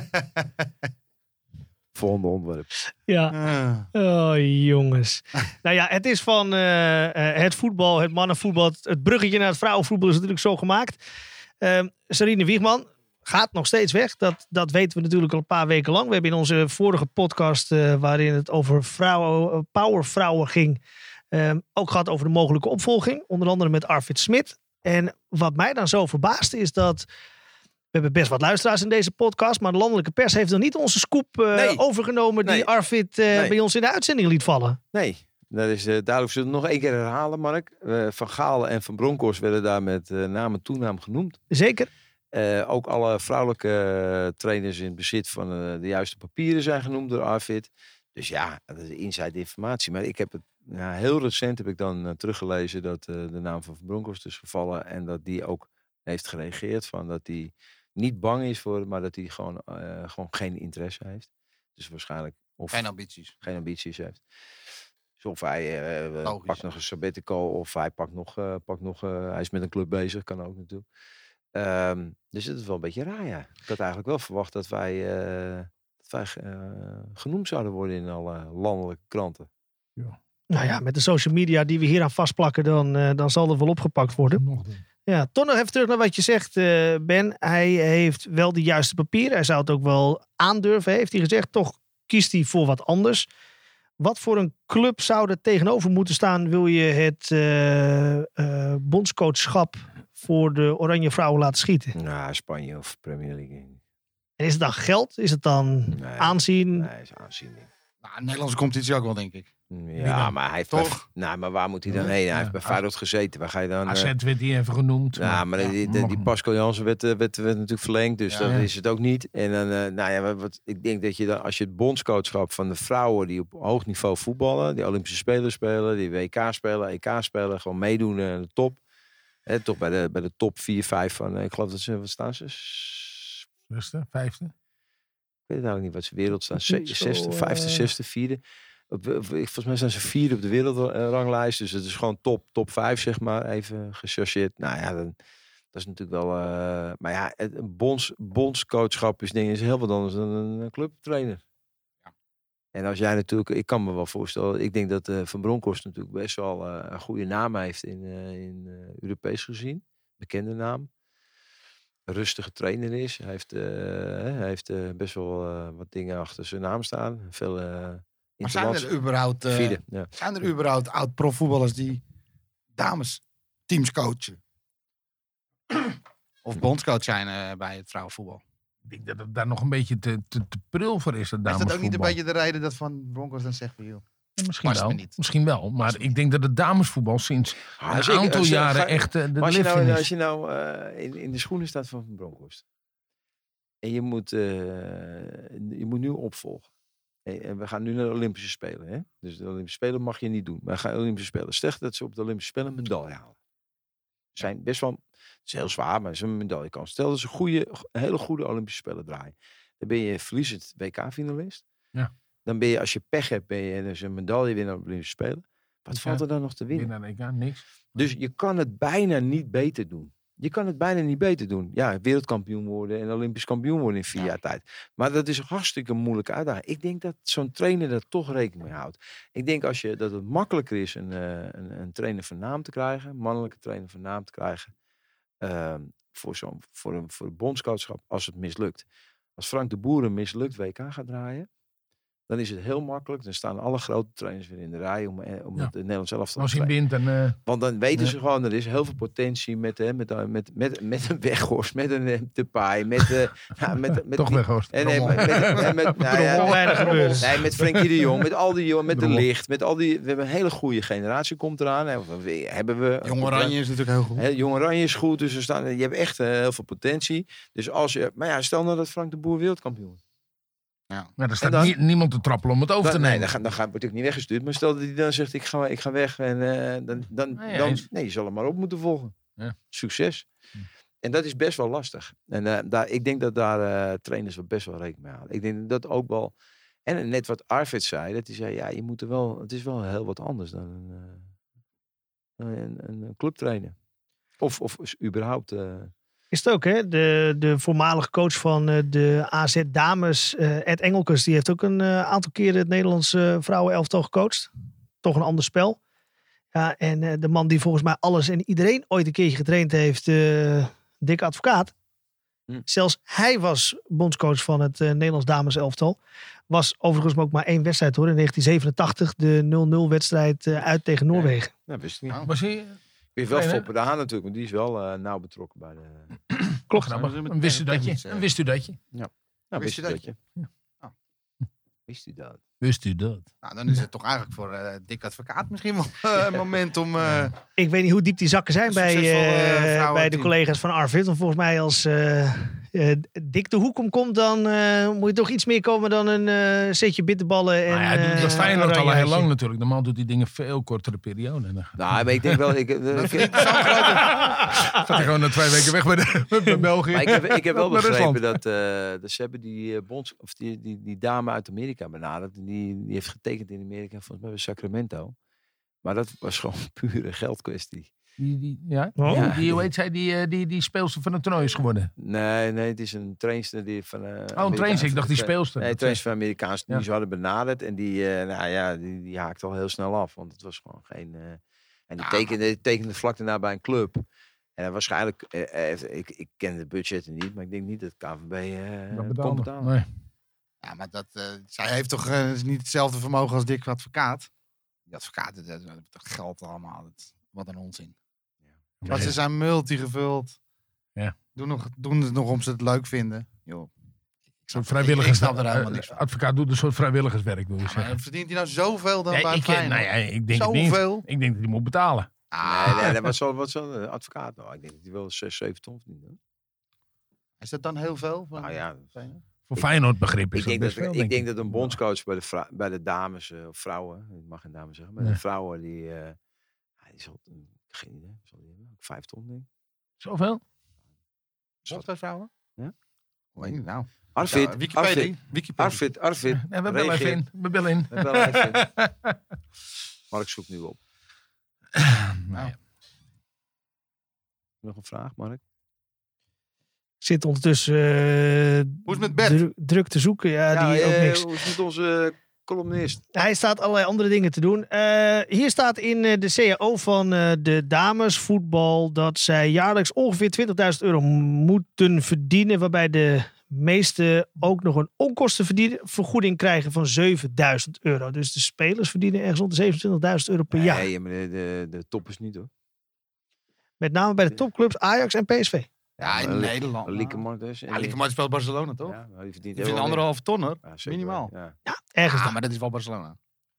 Speaker 4: Volgende onderwerp.
Speaker 2: Ja.
Speaker 5: Ah.
Speaker 2: Oh, jongens. Nou ja, het is van eh, eh, het voetbal, het mannenvoetbal. Het, het bruggetje naar het vrouwenvoetbal is natuurlijk zo gemaakt. Uh, Sarine Wiegman gaat nog steeds weg. Dat, dat weten we natuurlijk al een paar weken lang. We hebben in onze vorige podcast, uh, waarin het over vrouwen, powervrouwen ging, uh, ook gehad over de mogelijke opvolging. Onder andere met Arvid Smit. En wat mij dan zo verbaast is dat... We hebben best wat luisteraars in deze podcast, maar de landelijke pers heeft nog niet onze scoop uh,
Speaker 4: Nee.
Speaker 2: overgenomen die
Speaker 4: Nee.
Speaker 2: Arvid uh,
Speaker 4: Nee.
Speaker 2: bij ons in de uitzending liet vallen.
Speaker 4: Nee, dat is uh, duidelijk. Zullen we het nog één keer herhalen, Mark? Uh, van Galen en Van Bronckhorst werden daar met uh, naam en toenaam genoemd.
Speaker 2: Zeker.
Speaker 4: Uh, ook alle vrouwelijke uh, trainers in bezit van uh, de juiste papieren zijn genoemd door Arvid. Dus ja, dat is inside informatie. Maar ik heb het nou, heel recent heb ik dan uh, teruggelezen dat uh, de naam van Van Bronckhorst is gevallen. En dat die ook heeft gereageerd van dat hij niet bang is voor, maar dat hij gewoon, uh, gewoon geen interesse heeft. Dus waarschijnlijk of
Speaker 5: Geen ambities.
Speaker 4: geen ambities heeft. Dus of hij uh,
Speaker 5: Logisch.
Speaker 4: pakt nog een sabbatical of hij pakt nog, uh, pakt nog uh, hij is met een club bezig, kan ook natuurlijk. Um, dus het is wel een beetje raar, ja. Ik had eigenlijk wel verwacht dat wij, uh, dat wij uh, genoemd zouden worden in alle landelijke kranten.
Speaker 2: Nou ja, met de social media die we hier aan vastplakken, dan, uh, dan zal er wel opgepakt worden.
Speaker 3: Nog doen.
Speaker 2: Ja, toch nog even terug naar wat je zegt, uh, Ben. Hij heeft wel de juiste papieren. Hij zou het ook wel aandurven, heeft hij gezegd. Toch kiest hij voor wat anders. Wat voor een club zou er tegenover moeten staan? Wil je het uh, uh, bondscoachschap voor de Oranje Vrouwen laten schieten?
Speaker 4: Nou, Spanje of Premier League.
Speaker 2: En is het dan geld? Is het dan
Speaker 4: Nee,
Speaker 2: aanzien?
Speaker 4: Nee, is aanzien.
Speaker 5: Nou, Nederlandse competitie ook wel, denk ik.
Speaker 4: Ja, maar hij heeft
Speaker 5: Toch?
Speaker 4: Bij, nou, maar waar moet hij dan heen? Hij
Speaker 3: Ja.
Speaker 4: heeft bij Feyenoord gezeten. Waar ga je dan?
Speaker 3: A Z
Speaker 4: Uh,
Speaker 3: werd die even genoemd.
Speaker 4: ja, maar die, die,
Speaker 3: nog
Speaker 4: die
Speaker 3: een-
Speaker 4: Pascal Jansen werd, werd, werd, werd natuurlijk verlengd, dus
Speaker 5: Ja.
Speaker 4: dat
Speaker 3: Ja.
Speaker 4: is het ook niet. En dan, uh, nou ja, wat, ik denk dat je dan, als je het bondscoachschap van de vrouwen die op hoog niveau voetballen, die Olympische Spelen spelen, die W K spelen, E K spelen, gewoon meedoen aan de top. Hè, toch bij de, bij de top vier, vijf van, uh, ik geloof dat ze, wat staan ze? S-
Speaker 3: Zesde, vijfde.
Speaker 4: Ik weet eigenlijk niet wat ze wereld staan.
Speaker 2: Is niet
Speaker 4: Ze-
Speaker 2: zo,
Speaker 4: Zesde,
Speaker 2: uh,
Speaker 4: vijfde, zesde, vierde. Op, op- volgens mij zijn ze vierde op de wereldranglijst. Dus het is gewoon top, top vijf, zeg maar. Even gechargeerd. Nou ja, dan, dat is natuurlijk wel... Uh, maar ja, het, een bonds, bondscoachschap is, ding, is heel wat anders dan een clubtrainer.
Speaker 5: Ja.
Speaker 4: En als jij natuurlijk... Ik kan me wel voorstellen... Ik denk dat uh, Van Bronckhorst natuurlijk best wel uh, een goede naam heeft in, uh, in uh, Europees gezien. Bekende naam. Een rustige trainer is. Hij heeft, uh, hij heeft uh, best wel uh, wat dingen achter zijn naam staan. Veel... Uh,
Speaker 5: Maar zijn er überhaupt, uh,
Speaker 4: Vierde, ja.
Speaker 5: zijn er überhaupt oud-profvoetballers die dames teams coachen? Of bondscoach zijn uh, bij het vrouwenvoetbal?
Speaker 3: Ik denk dat het daar nog een beetje te, te, te pril voor is. Dat
Speaker 5: Is dat ook niet een
Speaker 3: damesvoetbal.
Speaker 5: beetje de reden dat Van Bronckhorst dan zegt van joh?
Speaker 3: Ja, misschien,
Speaker 5: Past me
Speaker 3: wel.
Speaker 5: niet.
Speaker 3: misschien wel. Maar
Speaker 5: Past me
Speaker 3: ik denk dat het damesvoetbal sinds
Speaker 4: Ah,
Speaker 3: een
Speaker 4: zeker.
Speaker 3: aantal
Speaker 4: Als je-
Speaker 3: jaren
Speaker 4: ga-
Speaker 3: echt uh, de
Speaker 4: Maar als je
Speaker 3: lift
Speaker 4: nou,
Speaker 3: in
Speaker 4: als
Speaker 3: is.
Speaker 4: je nou uh, in, in de schoenen staat van Van Bronckhorst. En je moet, uh, je moet nu opvolgen. En en we gaan nu naar de Olympische Spelen. Hè? Dus de Olympische Spelen mag je niet doen. Maar gaan de Olympische Spelen. Stel dat ze op de Olympische Spelen een medaille halen. Zijn best wel, het is heel zwaar, maar ze een medaille kan. Stel dat ze een, goede, een hele goede Olympische Spelen draaien. Dan ben je verliezend W K-finalist.
Speaker 3: Ja.
Speaker 4: Dan ben je, als je pech hebt, ben je dus een medaille winnaar op de Olympische Spelen. Wat
Speaker 3: Ja.
Speaker 4: valt er dan nog te winnen?
Speaker 3: Binnen een E K, niks.
Speaker 4: Dus je kan het bijna niet beter doen. Je kan het bijna niet beter doen. Ja, wereldkampioen worden en Olympisch kampioen worden in vier
Speaker 5: Ja.
Speaker 4: jaar tijd. Maar dat is een hartstikke moeilijke uitdaging. Ik denk dat zo'n trainer daar toch rekening mee houdt. Ik denk als je, dat het makkelijker is een, uh, een, een trainer van naam te krijgen. Een mannelijke trainer van naam te krijgen. Uh, voor, zo'n, voor, een, voor een bondscoachschap als het mislukt. Als Frank de Boer een mislukt W K gaat draaien. dan is het heel makkelijk. Dan staan alle grote trainers weer in de rij om, om
Speaker 3: Ja.
Speaker 4: het Nederlands elftal
Speaker 3: Als
Speaker 4: te
Speaker 3: hij
Speaker 4: trainen.
Speaker 3: wint en... Uh,
Speaker 4: Want dan weten
Speaker 3: Ja.
Speaker 4: ze gewoon, er is heel veel potentie met, hè, met, met, met, met een Weghorst, met een uh, Depay, met, uh, ja, met, met
Speaker 3: toch
Speaker 4: die-
Speaker 3: Weghorst.
Speaker 4: En, en, met, met, en met, nou ja,
Speaker 2: Drommel, weinig gebeurd.
Speaker 4: nee, met Frenkie de Jong, met al die jongen, met de
Speaker 3: Drommel.
Speaker 4: Licht, met al die. We hebben een hele goede generatie komt eraan. Hè. We, hebben we.
Speaker 5: Jong Oranje is natuurlijk heel goed.
Speaker 4: Hè, Jong Oranje is goed, dus er staan, je hebt echt uh, heel veel potentie. Dus als je, maar ja, stel nou dat Frank de Boer wereldkampioen wordt.
Speaker 3: Maar er staat
Speaker 4: En dan-
Speaker 3: nie- niemand te trappelen om het over
Speaker 4: Dan,
Speaker 3: te
Speaker 4: nee,
Speaker 3: nemen.
Speaker 4: dan, ga, dan ga, word ik niet weggestuurd. Maar stel dat hij dan zegt, ik ga, ik ga weg. En uh, dan, dan,
Speaker 3: Nee,
Speaker 4: dan,
Speaker 3: eens.
Speaker 4: nee, je zal hem maar op moeten volgen.
Speaker 3: Ja.
Speaker 4: Succes.
Speaker 3: Hm.
Speaker 4: En dat is best wel lastig. En uh, daar, ik denk dat daar uh, trainers wel best wel rekening mee houden. Ik denk dat ook wel... En net wat Arvid zei, dat hij zei, ja, je moet er wel... Het is wel heel wat anders dan een, uh, een, een, een clubtrainer. Of, of is überhaupt... Uh,
Speaker 2: Is het ook, hè? De, de voormalige coach van uh, de A Z Dames, uh, Ed Engelkes, die heeft ook een uh, aantal keren het Nederlandse uh, vrouwenelftal gecoacht. Toch een ander spel. Ja, en uh, de man die volgens mij alles en iedereen ooit een keertje getraind heeft, uh, Dick Advocaat.
Speaker 4: Hm.
Speaker 2: Zelfs hij was bondscoach van het uh, Nederlands dameselftal. Was overigens ook maar één wedstrijd hoor. In negentien zevenentachtig de nul nul wedstrijd uh, uit tegen Noorwegen.
Speaker 4: nou, wist ik niet.
Speaker 5: Nou,
Speaker 3: Was hij...
Speaker 4: Ik weet wel
Speaker 3: trainer?
Speaker 4: Foppe de Haan natuurlijk, want die is wel uh, nauw betrokken bij de...
Speaker 2: Klopt.
Speaker 3: Grappig.
Speaker 5: Nou,
Speaker 3: Een wist u dat
Speaker 5: pennies,
Speaker 3: je?
Speaker 5: eh.
Speaker 3: Een wist u dat je?
Speaker 4: Nou,
Speaker 5: Wist
Speaker 4: wist
Speaker 5: je
Speaker 4: je
Speaker 5: dat?
Speaker 4: dat je?
Speaker 3: Ja.
Speaker 5: Oh.
Speaker 4: Wist u dat?
Speaker 3: Wist u dat?
Speaker 5: Nou, dan is het toch eigenlijk voor uh, Dick Advocaat misschien wel uh, een moment om... Uh,
Speaker 2: Ik weet niet hoe diep die zakken zijn bij,
Speaker 5: Succesvol, uh,
Speaker 2: uh,
Speaker 5: vrouwenteam.
Speaker 2: bij de collega's van Arvid. Want volgens mij als uh, uh, Dick de hoek omkomt, dan uh, moet je toch iets meer komen dan een uh, setje bitterballen. En,
Speaker 3: Nou ja, hij doet
Speaker 2: uh,
Speaker 3: dat Feyenoord al heel
Speaker 2: oranjehuisje.
Speaker 3: lang natuurlijk. Normaal doet hij dingen veel kortere periode. En dan
Speaker 4: Nou, maar ik denk wel... Ik, uh, ik,
Speaker 3: gaat hij gewoon na twee weken weg bij, de, bij België.
Speaker 4: Maar ik heb, ik heb wel
Speaker 3: Naar Rusland.
Speaker 4: begrepen dat, uh, dat ze hebben die, uh, bonds, of die, die, die dame uit Amerika benaderd. En Die, die heeft getekend in Amerika, volgens mij bij Sacramento. Maar dat was gewoon pure geldkwestie.
Speaker 3: Die, die, ja?
Speaker 2: Oh.
Speaker 3: Die, die, hoe heet zij, die, eh, die, die speelster van het toernooi is geworden.
Speaker 4: Nee, nee, het is een trainster die van... Uh,
Speaker 3: Oh, een trainster. Ik dacht die speelster.
Speaker 4: Nee, een trainster van Amerikaans die
Speaker 3: Ja.
Speaker 4: ze hadden benaderd. En die, uh, nou ja, die, die haakte al heel snel af. Want het was gewoon geen... Uh, en die
Speaker 5: Ja,
Speaker 4: tekende, tekende vlak daarna bij een club. En waarschijnlijk... Uh, uh, ik, ik ken de budgetten niet, maar ik denk niet dat K V B uh,
Speaker 3: Dat
Speaker 4: kon
Speaker 3: betaalde.
Speaker 4: betalen.
Speaker 3: Nee.
Speaker 5: ja, maar dat, uh, zij heeft toch uh, niet hetzelfde vermogen als Dick Advocaat? Die advocaat, dat, dat, dat geld allemaal. Dat, wat een onzin. Maar
Speaker 3: Nee.
Speaker 5: ze zijn multigevuld.
Speaker 3: Ja.
Speaker 5: Doen, nog, doen het nog om ze het leuk vinden. Joh. Ik
Speaker 3: Zo'n
Speaker 5: snap, ik, ik
Speaker 3: vrijwilligers,
Speaker 5: snap er helemaal
Speaker 3: eh,
Speaker 5: niks van.
Speaker 3: advocaat doet een soort vrijwilligerswerk, wil je
Speaker 5: Ja,
Speaker 3: zeggen.
Speaker 5: maar verdient hij nou zoveel dan
Speaker 3: Nee,
Speaker 5: bij
Speaker 3: ik,
Speaker 5: Feyenoord?
Speaker 3: nou ja, ik denk het niet.
Speaker 5: Zoveel?
Speaker 3: Ik denk dat hij moet betalen.
Speaker 5: Ah,
Speaker 4: Nee, nee, nee, wat zal, wat zal een advocaat nou? Ik denk dat hij wel zes, zeven ton verdient. hoor.
Speaker 5: Is dat dan heel veel? Van
Speaker 4: Nou ja,
Speaker 5: Feyenoord?
Speaker 3: Voor Feyenoord begrip is
Speaker 4: ik
Speaker 3: dat
Speaker 4: denk dat,
Speaker 3: best veel,
Speaker 4: ik
Speaker 3: denk
Speaker 4: denk dat een bondscoach bij de, vrou- bij de dames uh, of vrouwen, ik mag geen dames zeggen, maar
Speaker 3: Nee.
Speaker 4: de vrouwen die, uh, ja, die zal, uh, geen idee, zal die hebben? Ook vijf ton denk ik.
Speaker 3: Zoveel?
Speaker 5: Bondscoachvrouwen?
Speaker 4: Ja.
Speaker 5: Hoe weet je nou?
Speaker 4: Arvid,
Speaker 5: Ja, Wikipedia.
Speaker 4: Arvid,
Speaker 5: Wikipedia.
Speaker 4: Arvid, Arvid,
Speaker 3: Ja, we bellen
Speaker 4: reageer.
Speaker 3: even in. We bellen in.
Speaker 4: We bellen even in. Mark zoekt nu op.
Speaker 3: Nou ja.
Speaker 4: Nog een vraag, Mark?
Speaker 2: Ik zit ondertussen uh,
Speaker 5: Hoe is het met Bert?
Speaker 2: dru- druk te zoeken. Ja, die
Speaker 4: eh,
Speaker 2: ook niks.
Speaker 4: Hoe is het met onze columnist?
Speaker 2: Hij staat allerlei andere dingen te doen. Uh, hier staat in uh, de C A O van uh, de damesvoetbal dat zij jaarlijks ongeveer twintigduizend euro moeten verdienen. Waarbij de meeste ook nog een onkostenvergoeding krijgen van zevenduizend euro. Dus de spelers verdienen ergens rond de zevenentwintigduizend euro per jaar.
Speaker 4: Nee, maar de, de, de top is niet hoor.
Speaker 2: Met name bij de topclubs Ajax en P S V.
Speaker 5: Ja, in
Speaker 4: maar Li-
Speaker 5: Nederland.
Speaker 4: Lieke Martens.
Speaker 5: Ja, Lieke Martens speelt Barcelona, toch?
Speaker 4: Ja, maar die verdient
Speaker 5: Die
Speaker 4: heel
Speaker 5: vindt
Speaker 4: wel
Speaker 5: anderhalf ton, hoor.
Speaker 4: meer. Ja, zeker
Speaker 5: Minimaal.
Speaker 4: wel, ja.
Speaker 2: Ja, ergens
Speaker 5: Ja,
Speaker 2: daar.
Speaker 5: maar dat is wel Barcelona.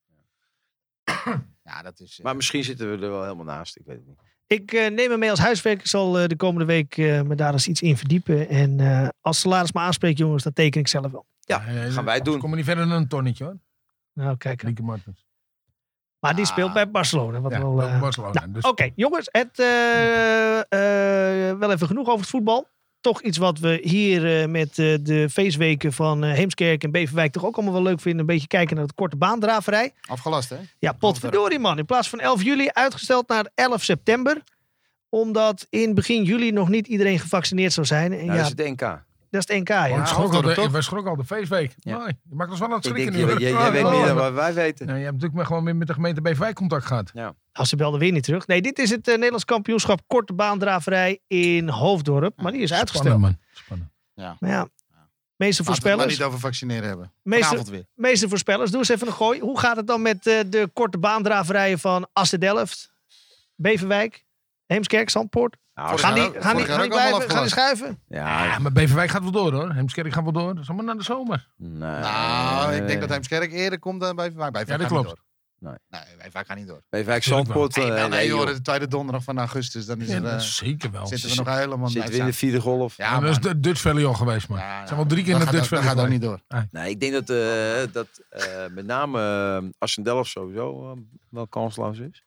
Speaker 5: Ja, dat is... eh,
Speaker 4: Maar misschien zitten we er wel helemaal naast. Ik weet het niet.
Speaker 2: Ik uh, neem hem mee als huiswerk. Ik zal uh, de komende week uh, me daar eens iets in verdiepen. En uh, als salaris me aanspreekt, jongens, dan teken ik zelf wel.
Speaker 4: Ja,
Speaker 3: Eh,
Speaker 4: gaan wij
Speaker 3: anders
Speaker 4: doen.
Speaker 3: Kom je niet verder dan een tonnetje hoor.
Speaker 2: Nou, kijk.
Speaker 3: Lieke Martens.
Speaker 2: Maar die
Speaker 5: Ah.
Speaker 2: speelt bij Barcelona. Wat
Speaker 3: Ja,
Speaker 2: wel,
Speaker 3: bij
Speaker 2: uh,
Speaker 3: Barcelona.
Speaker 2: nou,
Speaker 3: Dus
Speaker 2: Oké, jongens. Het, uh, uh, wel even genoeg over het voetbal. Toch iets wat we hier uh, met uh, de feestweken van uh, Heemskerk en Beverwijk toch ook allemaal wel leuk vinden. Een beetje kijken naar de korte baandraverij.
Speaker 5: Afgelast, hè?
Speaker 2: Ja, potverdorie man. In plaats van elf juli uitgesteld naar elf september. Omdat in begin juli nog niet iedereen gevaccineerd zou zijn. En
Speaker 4: Nou,
Speaker 2: ja,
Speaker 4: dat is het N K.
Speaker 2: dat is het N K. Ja.
Speaker 3: Oh, ik schrok al
Speaker 5: Hoofddorp,
Speaker 3: de,
Speaker 5: toch?
Speaker 3: wij schrokken al de feestweek.
Speaker 4: Ja.
Speaker 3: Mooi. Je maakt ons wel aan het
Speaker 4: Ik
Speaker 3: schrikken
Speaker 4: denk,
Speaker 3: nu.
Speaker 4: jij, jij,
Speaker 3: hoor.
Speaker 4: jij weet
Speaker 3: Oh,
Speaker 4: meer dan
Speaker 3: oh.
Speaker 4: wat wij weten.
Speaker 3: Nou, je hebt natuurlijk maar gewoon weer met de gemeente Beverwijk contact gehad.
Speaker 4: Ja.
Speaker 2: Als ze belden weer niet terug. Nee, dit is het uh, Nederlands kampioenschap korte baandraverij in Hoofddorp. Maar die is uitgesteld.
Speaker 3: Spannend man. Spannend.
Speaker 2: Maar ja, meeste
Speaker 5: Laten we het maar
Speaker 2: voorspellers.
Speaker 5: niet over vaccineren hebben.
Speaker 2: Meeste,
Speaker 5: Vanavond weer.
Speaker 2: meeste voorspellers, doe eens even een gooi. Hoe gaat het dan met uh, de korte baandraverijen van Assen Delft, Beverwijk, Heemskerk, Zandpoort?
Speaker 4: Nou,
Speaker 5: Vorig
Speaker 2: Gaan
Speaker 5: jaar
Speaker 2: die,
Speaker 5: ook-
Speaker 2: gaan die,
Speaker 5: vorig
Speaker 2: gaan
Speaker 5: jaar
Speaker 2: die
Speaker 5: ook allemaal
Speaker 2: blijven? Gaan die
Speaker 5: afgelast.
Speaker 2: schuiven?
Speaker 4: ja,
Speaker 3: Ja, maar Beverwijk gaat wel door hoor. Heemskerk gaat wel door. Dat is allemaal naar de zomer.
Speaker 4: nee,
Speaker 5: Nou, ik denk dat Heemskerk eerder komt dan Beverwijk. Beverwijk
Speaker 3: Ja, dat
Speaker 5: gaat niet
Speaker 3: klopt.
Speaker 5: door.
Speaker 4: Nee.
Speaker 5: Nee, Beverwijk gaat niet door.
Speaker 4: Beverwijk
Speaker 3: Tuurlijk
Speaker 4: Zandpoort.
Speaker 5: Nee,
Speaker 4: eh,
Speaker 5: wel,
Speaker 4: nee,
Speaker 5: nee,
Speaker 4: joh.
Speaker 5: joh, de tweede donderdag van augustus. Dan is
Speaker 3: Ja,
Speaker 5: er,
Speaker 3: dat
Speaker 5: eh,
Speaker 3: is zeker wel.
Speaker 5: zitten we nog helemaal
Speaker 4: Zitten we in de
Speaker 5: nee,
Speaker 4: vierde golf?
Speaker 5: Ja,
Speaker 3: Ja, dat is
Speaker 5: man.
Speaker 3: de Dutch Valley al geweest, man.
Speaker 5: Ja,
Speaker 3: Ze zijn wel drie keer in
Speaker 5: dat
Speaker 3: de
Speaker 5: gaat-
Speaker 3: Dutch
Speaker 5: dat
Speaker 3: Valley
Speaker 5: gaat ook
Speaker 3: geweest.
Speaker 5: niet door.
Speaker 4: Nee, ik denk dat, uh, dat uh, met name uh, Assendelft sowieso uh, wel kansloos is.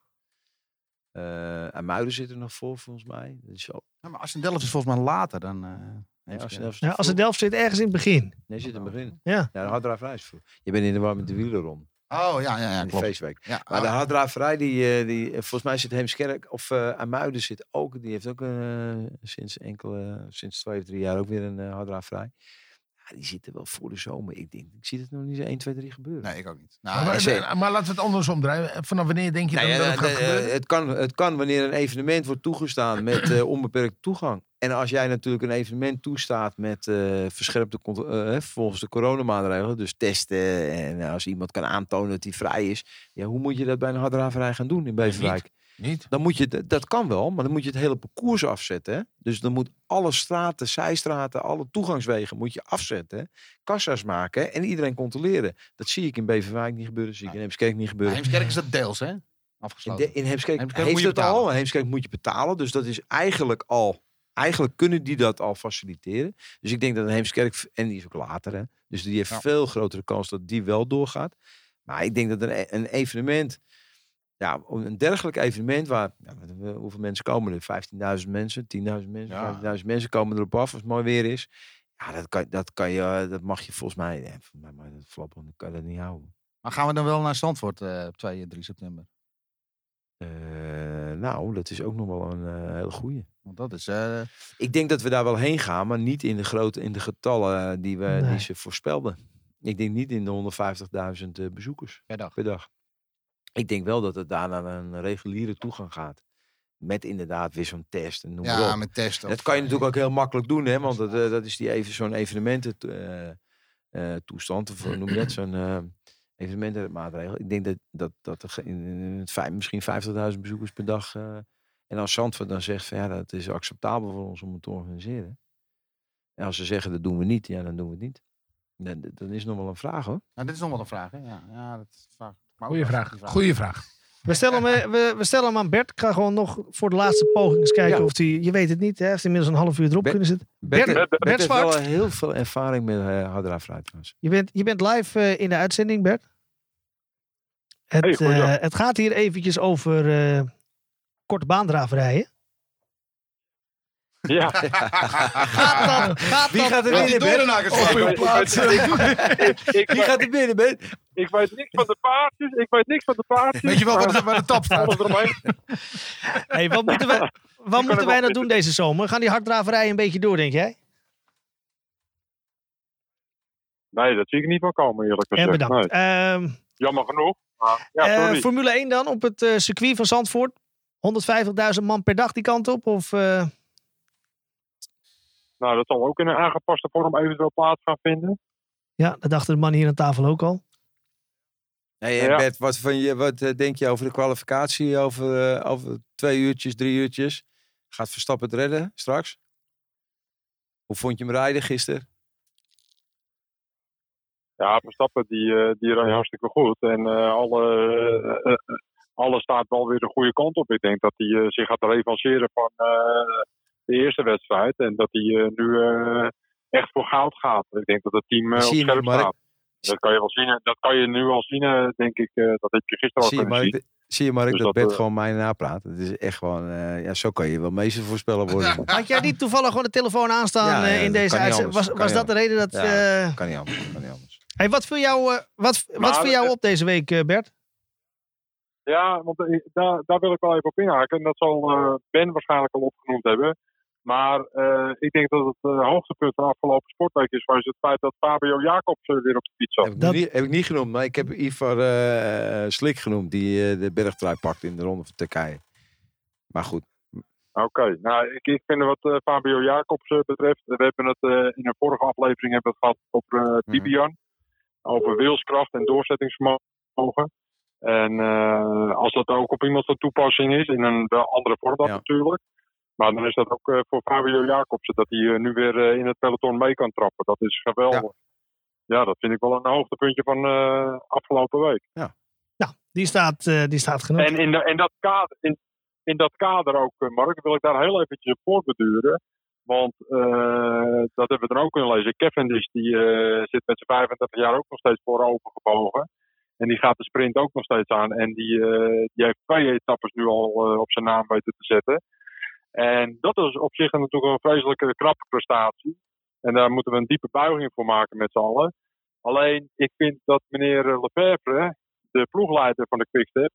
Speaker 4: Uh, en Muiden zit er nog voor, volgens mij. Dat is wel,
Speaker 5: Ja, maar Assendelft is volgens mij later dan uh,
Speaker 4: ja,
Speaker 5: Heemskerk.
Speaker 4: Assendelft
Speaker 2: Ja,
Speaker 4: zit
Speaker 2: Assen
Speaker 4: voor.
Speaker 2: Delft zit ergens in het begin.
Speaker 4: Nee, zit in het begin.
Speaker 2: Ja.
Speaker 4: Ja, de harddraverij is voor. Je bent in de war met de wielerron.
Speaker 5: Oh, ja, ja, ja,
Speaker 4: in de
Speaker 5: klopt.
Speaker 4: feestweek.
Speaker 5: Ja,
Speaker 4: Maar de
Speaker 5: oh,
Speaker 4: harddraverij, die, uh, die, uh, volgens mij zit Heemskerk, of uh, Amuiden zit ook, die heeft ook uh, sinds enkele, sinds twee of drie jaar ook weer een uh, harddraverij. Ja, die zitten wel voor de zomer. Ik denk, ik zie het nog niet zo één, twee, drie gebeuren.
Speaker 5: Nee, ik ook niet.
Speaker 3: Maar,
Speaker 5: Nou,
Speaker 3: maar,
Speaker 4: is-
Speaker 3: maar laten we het andersom draaien. Vanaf wanneer denk je
Speaker 4: Nou
Speaker 3: dan
Speaker 4: ja,
Speaker 3: dat het gaat
Speaker 4: de-
Speaker 3: gebeuren?
Speaker 4: het, kan, het kan wanneer een evenement wordt toegestaan met uh, onbeperkte toegang. En als jij natuurlijk een evenement toestaat met uh, verscherpte contro- uh, volgens de coronamaatregelen, dus testen en als iemand kan aantonen dat hij vrij is, ja, hoe moet je dat bij een harddraverij gaan doen in Beverwijk?
Speaker 3: Niet.
Speaker 4: Dan moet je, d- dat kan wel, maar dan moet je het hele parcours afzetten. Hè? Dus dan moet alle straten, zijstraten, alle toegangswegen moet je afzetten. Hè? Kassa's maken en iedereen controleren. Dat zie ik in Beverwijk niet gebeuren, dat zie ik in Heemskerk niet
Speaker 5: maar
Speaker 4: gebeuren.
Speaker 5: Heemskerk is dat deels, hè?
Speaker 4: In,
Speaker 5: Afgesloten.
Speaker 4: de, in Heemskerk,
Speaker 5: Heemskerk
Speaker 4: heeft
Speaker 5: moet je
Speaker 4: het
Speaker 5: betalen.
Speaker 4: al. In Heemskerk moet je betalen. Dus dat is eigenlijk al... Eigenlijk kunnen die dat al faciliteren. Dus ik denk dat een Heemskerk... En die is ook later, hè. Dus die heeft
Speaker 5: Ja.
Speaker 4: veel grotere kans dat die wel doorgaat. Maar ik denk dat een, een evenement... Ja, een dergelijk evenement waar... Ja, hoeveel mensen komen er? vijftienduizend mensen, tienduizend mensen,
Speaker 5: Ja.
Speaker 4: vijftienduizend mensen komen erop af als het mooi weer is. Ja, dat, kan, dat, kan je, dat mag je volgens mij... Ja, volgens mij mag je dat voorlopig kan je dat niet houden.
Speaker 5: Maar gaan we dan wel naar Zandvoort uh, op twee en drie september?
Speaker 4: Uh, nou, dat is ook nog wel een uh, hele goeie.
Speaker 5: Want dat is... Uh,
Speaker 4: Ik denk dat we daar wel heen gaan, maar niet in de grote, in de getallen uh, die, we,
Speaker 2: Nee.
Speaker 4: die ze voorspelden. Ik denk niet in de honderdvijftigduizend uh, bezoekers
Speaker 5: per dag.
Speaker 4: per dag. Ik denk wel dat het daar naar een reguliere toegang gaat. Met inderdaad weer zo'n test en noem maar
Speaker 5: Ja,
Speaker 4: op.
Speaker 5: met testen.
Speaker 4: Dat kan je natuurlijk ook heel makkelijk doen, hè, want dat, uh, dat is die even zo'n evenementen uh, uh, toestand, of hoe noem je dat, zo'n uh, evenementenmaatregel. Ik denk dat, dat, dat er in, in het vijf, misschien vijftigduizend bezoekers per dag... Uh, en als Zandvoort dan zegt van ja, dat is acceptabel voor ons om het te organiseren. En als ze zeggen dat doen we niet, ja, dan doen we het niet. Dan, dan is nog wel een vraag hoor.
Speaker 5: Nou, dit is nog wel een vraag, hè? Ja, ja dat is vaak.
Speaker 3: Goeie vraag. Goeie vraag.
Speaker 2: We stellen, hem, we, we stellen hem aan Bert. Ik ga gewoon nog voor de laatste poging eens kijken
Speaker 4: Ja.
Speaker 2: of hij... Je weet het niet, hè? Hij heeft inmiddels een half uur erop
Speaker 4: Bert-
Speaker 2: kunnen zitten.
Speaker 4: Bert,
Speaker 2: Bert-
Speaker 4: Bert,
Speaker 2: Bert
Speaker 4: heeft
Speaker 2: Zwart.
Speaker 4: wel heel veel ervaring met uh, harddraverij trouwens.
Speaker 2: Je bent, je bent live uh, in de uitzending, Bert. Het,
Speaker 6: Hey, goeiedag.
Speaker 2: uh, het gaat hier eventjes over uh, korte baandraverijen.
Speaker 6: Ja,
Speaker 2: Gaat dat, gaat
Speaker 4: Wie
Speaker 2: dat,
Speaker 4: gaat er
Speaker 5: Ja,
Speaker 4: winnen,
Speaker 5: die
Speaker 4: Bert?
Speaker 5: doornaken
Speaker 6: ik, weet, ik, weet, ik, ik,
Speaker 4: Wie gaat er winnen, Bert?
Speaker 6: ik weet niks van de paardjes. Ik weet niks van de paardjes.
Speaker 3: Weet je wel waar de, waar de tap staat?
Speaker 6: Alles eromheen.
Speaker 2: Hey, wat moeten wij, wat moeten
Speaker 6: er
Speaker 2: wij
Speaker 6: wel
Speaker 2: nou doen deze zomer? Gaan die harddraverijen een beetje door, denk jij?
Speaker 6: Nee, dat zie ik niet van komen, eerlijk
Speaker 2: En
Speaker 6: gezegd.
Speaker 2: bedankt.
Speaker 6: Nee.
Speaker 2: Ehm,
Speaker 6: Jammer genoeg. Maar, ja,
Speaker 2: eh,
Speaker 6: sorry.
Speaker 2: Formule één dan op het uh, circuit van Zandvoort. honderdvijftigduizend man per dag die kant op? Of, uh...
Speaker 6: Nou, dat zal ook in een aangepaste vorm eventueel plaats gaan vinden.
Speaker 2: Ja, dat dachten de man hier aan tafel ook al.
Speaker 4: Hey, en
Speaker 6: Ja.
Speaker 4: Bert, wat, van je, wat uh, denk je over de kwalificatie over, uh, over twee uurtjes, drie uurtjes? Gaat Verstappen het redden straks? Hoe vond je hem rijden gisteren?
Speaker 6: Ja, Verstappen die, uh, die rijdt hartstikke goed. En uh, alle, uh, uh, alles staat wel weer de goede kant op. Ik denk dat hij uh, zich gaat revanceren van uh, de eerste wedstrijd. En dat hij uh, nu uh, echt voor goud gaat. Ik denk dat het team uh, op
Speaker 4: Zie je
Speaker 6: scherp
Speaker 4: niet, Mark?
Speaker 6: staat. Dat kan je wel zien. Dat kan je nu al zien, uh, denk ik. Uh, dat heb je gisteren al
Speaker 4: Zie je,
Speaker 6: kunnen
Speaker 4: Mark,
Speaker 6: zien.
Speaker 4: de- zie je Mark
Speaker 6: Dus
Speaker 4: dat
Speaker 6: dat,
Speaker 4: Bert
Speaker 6: uh,
Speaker 4: gewoon mij napraat? Het is echt gewoon, uh, ja, zo kan je wel meester voorspeller worden.
Speaker 2: Had jij niet toevallig gewoon de telefoon aanstaan
Speaker 4: Ja,
Speaker 2: uh,
Speaker 4: ja,
Speaker 2: in
Speaker 4: dat
Speaker 2: deze
Speaker 4: kan niet
Speaker 2: uitzending?
Speaker 4: anders.
Speaker 2: Was,
Speaker 4: Kan
Speaker 2: was
Speaker 4: niet
Speaker 2: dat de reden dat...
Speaker 4: Ja.
Speaker 2: uh,
Speaker 4: Kan niet anders, kan niet anders.
Speaker 2: Hey, wat viel jou, uh, wat, wat
Speaker 6: Maar
Speaker 2: viel
Speaker 6: dat
Speaker 2: jou
Speaker 6: is-
Speaker 2: op deze week, uh, Bert?
Speaker 6: Ja, want uh, daar, daar wil ik wel even op inhaken. En dat zal uh, Ben waarschijnlijk al opgenoemd hebben. Maar uh, ik denk dat het uh, hoogtepunt van de afgelopen sportweek is. Was het feit dat Fabio Jacobs uh, weer op de fiets zat.
Speaker 4: Heb ik,
Speaker 2: Dat-
Speaker 4: niet, heb ik niet genoemd, maar ik heb Ivar uh, Slik genoemd. Die uh, de bergtrui pakt in de ronde van Turkije. Maar goed.
Speaker 6: Oké, okay. nou ik, ik vind wat uh, Fabio Jacobs uh, betreft, we hebben het uh, in een vorige aflevering hebben we het gehad over uh, Bibian, mm-hmm. over wilskracht en doorzettingsvermogen. En uh, als dat ook op iemand van toepassing is, in een uh, andere vorm dan ja. natuurlijk. Maar dan is dat ook uh, voor Fabio Jacobsen, dat hij uh, nu weer uh, in het peloton mee kan trappen. Dat is geweldig. Ja, ja dat vind ik wel een hoogtepuntje van uh, afgelopen week.
Speaker 2: Ja, nou, die staat, uh, die staat genoeg.
Speaker 6: En in, de, in, dat kader, in, in dat kader ook, uh, Mark, wil ik daar heel eventjes op voortbeduren. Want uh, dat hebben we dan ook kunnen lezen. Cavendish die uh, zit met zijn vijfendertig jaar ook nog steeds voorover gebogen. En die gaat de sprint ook nog steeds aan. En die, uh, die heeft twee etappes nu al uh, op zijn naam weten te zetten. En dat is op zich natuurlijk een vreselijke knappe prestatie. En daar moeten we een diepe buiging voor maken met z'n allen. Alleen, ik vind dat meneer Lefevre, de ploegleider van de Quickstep,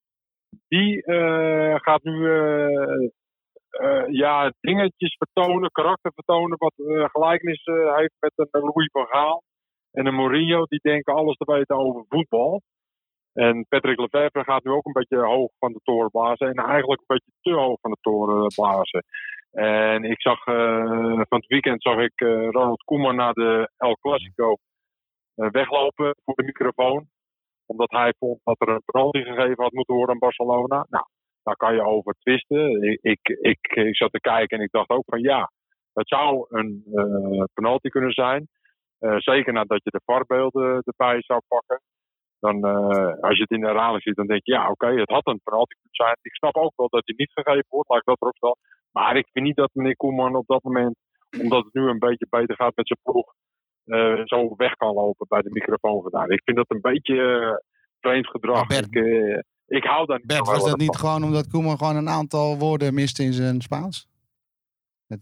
Speaker 6: die uh, gaat nu uh, uh, ja, dingetjes vertonen, karakter vertonen, wat uh, gelijkenis uh, heeft met een Louis van Gaal en een Mourinho. Die denken alles te weten over voetbal. En Patrick Lefevre gaat nu ook een beetje hoog van de toren blazen. En eigenlijk een beetje te hoog van de toren blazen. En ik zag uh, van het weekend zag ik uh, Ronald Koeman naar de El Clasico uh, weglopen voor de microfoon. Omdat hij vond dat er een penalty gegeven had moeten worden aan Barcelona. Nou, daar kan je over twisten. Ik, ik, ik, ik zat te kijken en ik dacht ook van ja, het zou een uh, penalty kunnen zijn. Uh, zeker nadat je de V A R-beelden erbij zou pakken. Dan, uh, als je het in de herhaling ziet, dan denk je, ja, oké, okay, het had een penalty kunnen zijn. Ik snap ook wel dat hij niet gegeven wordt, laat ik dat erop stellen. Maar ik vind niet dat meneer Koeman op dat moment, omdat het nu een beetje beter gaat met zijn ploeg, uh, zo weg kan lopen bij de microfoon vandaan. Ik vind dat een beetje uh, vreemd gedrag.
Speaker 5: Bert,
Speaker 6: ik, uh, ik hou daar niet
Speaker 5: Bert,
Speaker 6: van.
Speaker 5: was dat niet gewoon omdat Koeman gewoon een aantal woorden miste in zijn Spaans? Met...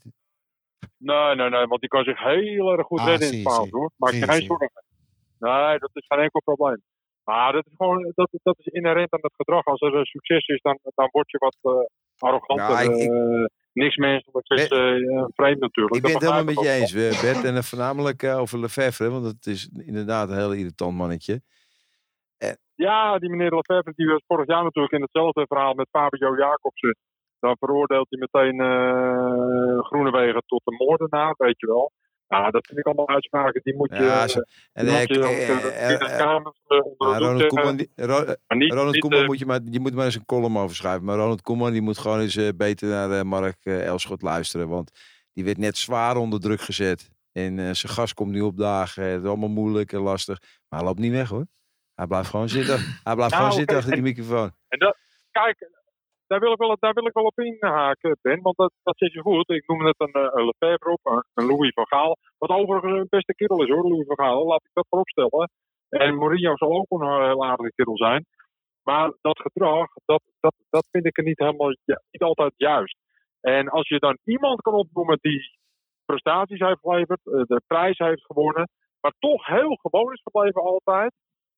Speaker 6: Nee, nee, nee, want die kan zich heel erg goed ah, redden in het Spaans, hoor. Maak je geen zorgen. Nee, dat is geen enkel probleem. Maar dat is gewoon, dat, dat is inherent aan het gedrag. Als er een succes is, dan, dan word je wat uh, arroganter. Ja, ik, ik, uh, niks menselijks is uh, vreemd natuurlijk.
Speaker 4: Ik ben het helemaal met je eens, Bert. En uh, voornamelijk uh, over Lefevre, want het is inderdaad een heel irritant mannetje.
Speaker 6: En... Ja, die meneer Lefevre, die was vorig jaar natuurlijk in hetzelfde verhaal met Fabio Jacobsen. Dan veroordeelt hij meteen uh, Groenewegen tot een moordenaar, weet je wel. Ja, dat vind ik allemaal uitspraken. Die moet je... Ja, zo, en die moet je uh, uh, in de kamers uh, onder
Speaker 4: uh, Ronald Koeman, die, Ro, niet, Ronald niet, Koeman uh, moet je maar, die moet maar eens een column over schrijven. Maar Ronald Koeman die moet gewoon eens uh, beter naar uh, Mark uh, Elschot luisteren. Want die werd net zwaar onder druk gezet. En uh, zijn gast komt nu opdagen. Het is allemaal moeilijk en lastig. Maar hij loopt niet weg, hoor. Hij blijft gewoon zitten. Hij blijft nou, gewoon zitten okay. achter die microfoon.
Speaker 6: En dat, kijk... Daar wil, ik wel, daar wil ik wel op inhaken, Ben. Want dat, dat zit je goed. Ik noem het een, een Lefevre op, een, een Louis van Gaal. Wat overigens een beste kerel is, hoor, Louis van Gaal. Laat ik dat voorop stellen. En Mourinho zal ook een heel aardige kerel zijn. Maar dat gedrag, dat, dat, dat vind ik er niet helemaal, ja, niet altijd juist. En als je dan iemand kan opnoemen die prestaties heeft geleverd, de prijs heeft gewonnen, maar toch heel gewoon is gebleven altijd.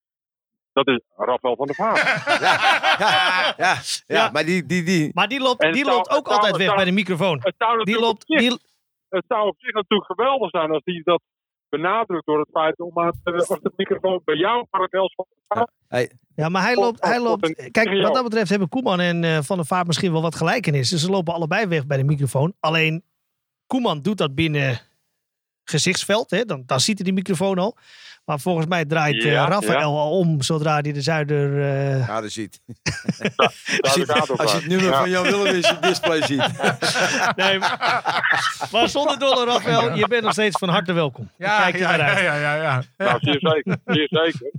Speaker 6: Dat is Rafael van der Vaart.
Speaker 4: ja, ja, ja, ja, maar die... die, die...
Speaker 2: Maar die loopt, die loopt ook altijd weg bij de microfoon.
Speaker 6: Het zou,
Speaker 2: die loopt,
Speaker 6: zich,
Speaker 2: die...
Speaker 6: het zou op zich natuurlijk geweldig zijn als hij dat benadrukt door het feit om aan de microfoon bij jou, maar het wel van
Speaker 2: ja. Hey. ja, maar hij loopt... Hij loopt kijk, wat dat betreft hebben Koeman en uh, Van der Vaart misschien wel wat gelijkenissen. Ze lopen allebei weg bij de microfoon. Alleen Koeman doet dat binnen gezichtsveld. Hè? Dan, dan ziet hij die microfoon al. Maar volgens mij draait uh, ja, Rafael ja. al om zodra hij de Zuider... Uh...
Speaker 4: Ja, dat ziet. als, je, als je het nummer ja. van Jan Willem in zijn display ziet.
Speaker 2: nee, maar, maar zonder dolle, Rafael, je bent nog steeds van harte welkom.
Speaker 3: Ja, Kijk je ja, ja, ja, ja, ja.
Speaker 6: Nou, zeer zeker. Zeer zeker.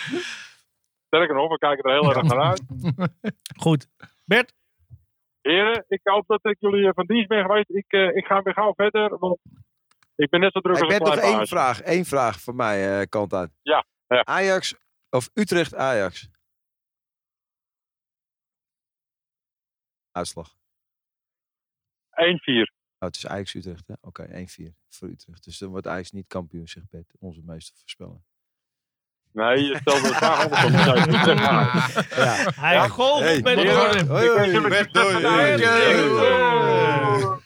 Speaker 6: Sterker nog, we kijken er heel erg naar uit.
Speaker 2: Goed. Bert?
Speaker 6: Heren, ik hoop dat ik jullie van dienst ben geweest. Ik, uh, ik ga weer gauw verder, want... Ik ben net zo druk
Speaker 4: hey,
Speaker 6: als
Speaker 4: ik ben nog één vraag. Één vraag van mij, uh, kant uit.
Speaker 6: Ja, ja.
Speaker 4: Ajax of Utrecht-Ajax? Uitslag.
Speaker 6: één vier.
Speaker 4: Oh, het is Ajax-Utrecht, hè? Oké, okay, één vier voor Utrecht. Dus dan wordt Ajax niet kampioen, zegt Bert. Onze meester voorspellen.
Speaker 6: Nee, je stelt de vraag andersom. Ja.
Speaker 2: Hij gooit hey. met de woorden.
Speaker 4: Hoi, hoi, hoi.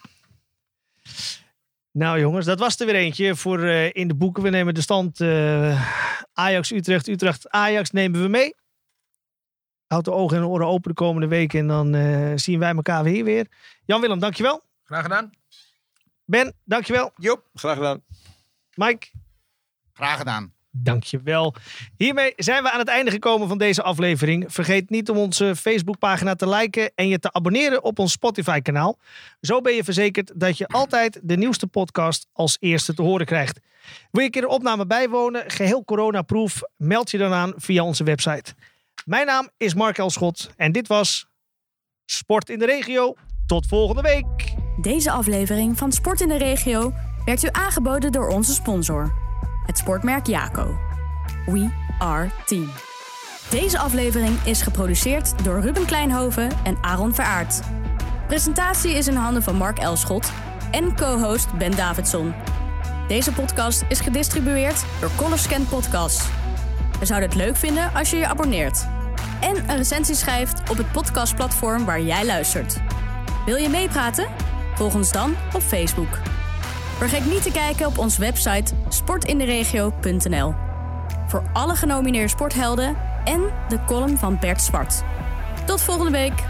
Speaker 2: Nou jongens, dat was er weer eentje voor uh, in de boeken. We nemen de stand uh, Ajax-Utrecht, Utrecht-Ajax nemen we mee. Houd de ogen en oren open de komende weken. En dan uh, zien wij elkaar weer weer. Jan-Willem, dankjewel.
Speaker 3: Graag gedaan.
Speaker 2: Ben, dankjewel.
Speaker 4: Joep, graag gedaan.
Speaker 2: Mike.
Speaker 5: Graag gedaan.
Speaker 2: Dankjewel. Hiermee zijn we aan het einde gekomen van deze aflevering. Vergeet niet om onze Facebookpagina te liken en je te abonneren op ons Spotify-kanaal. Zo ben je verzekerd dat je altijd de nieuwste podcast als eerste te horen krijgt. Wil je een keer de opname bijwonen, geheel coronaproof, meld je dan aan via onze website. Mijn naam is Mark Elschot en dit was Sport in de Regio. Tot volgende week.
Speaker 1: Deze aflevering van Sport in de Regio werd u aangeboden door onze sponsor. Het sportmerk Jaco. We are team. Deze aflevering is geproduceerd door Ruben Kleinhoven en Aaron Veraert. Presentatie is in handen van Mark Elschot en co-host Ben Davidson. Deze podcast is gedistribueerd door Colorscan Podcasts. We zouden het leuk vinden als je je abonneert. En een recensie schrijft op het podcastplatform waar jij luistert. Wil je meepraten? Volg ons dan op Facebook. Vergeet niet te kijken op onze website sportinderegio punt n l. Voor alle genomineerde sporthelden en de column van Bert Zwart. Tot volgende week!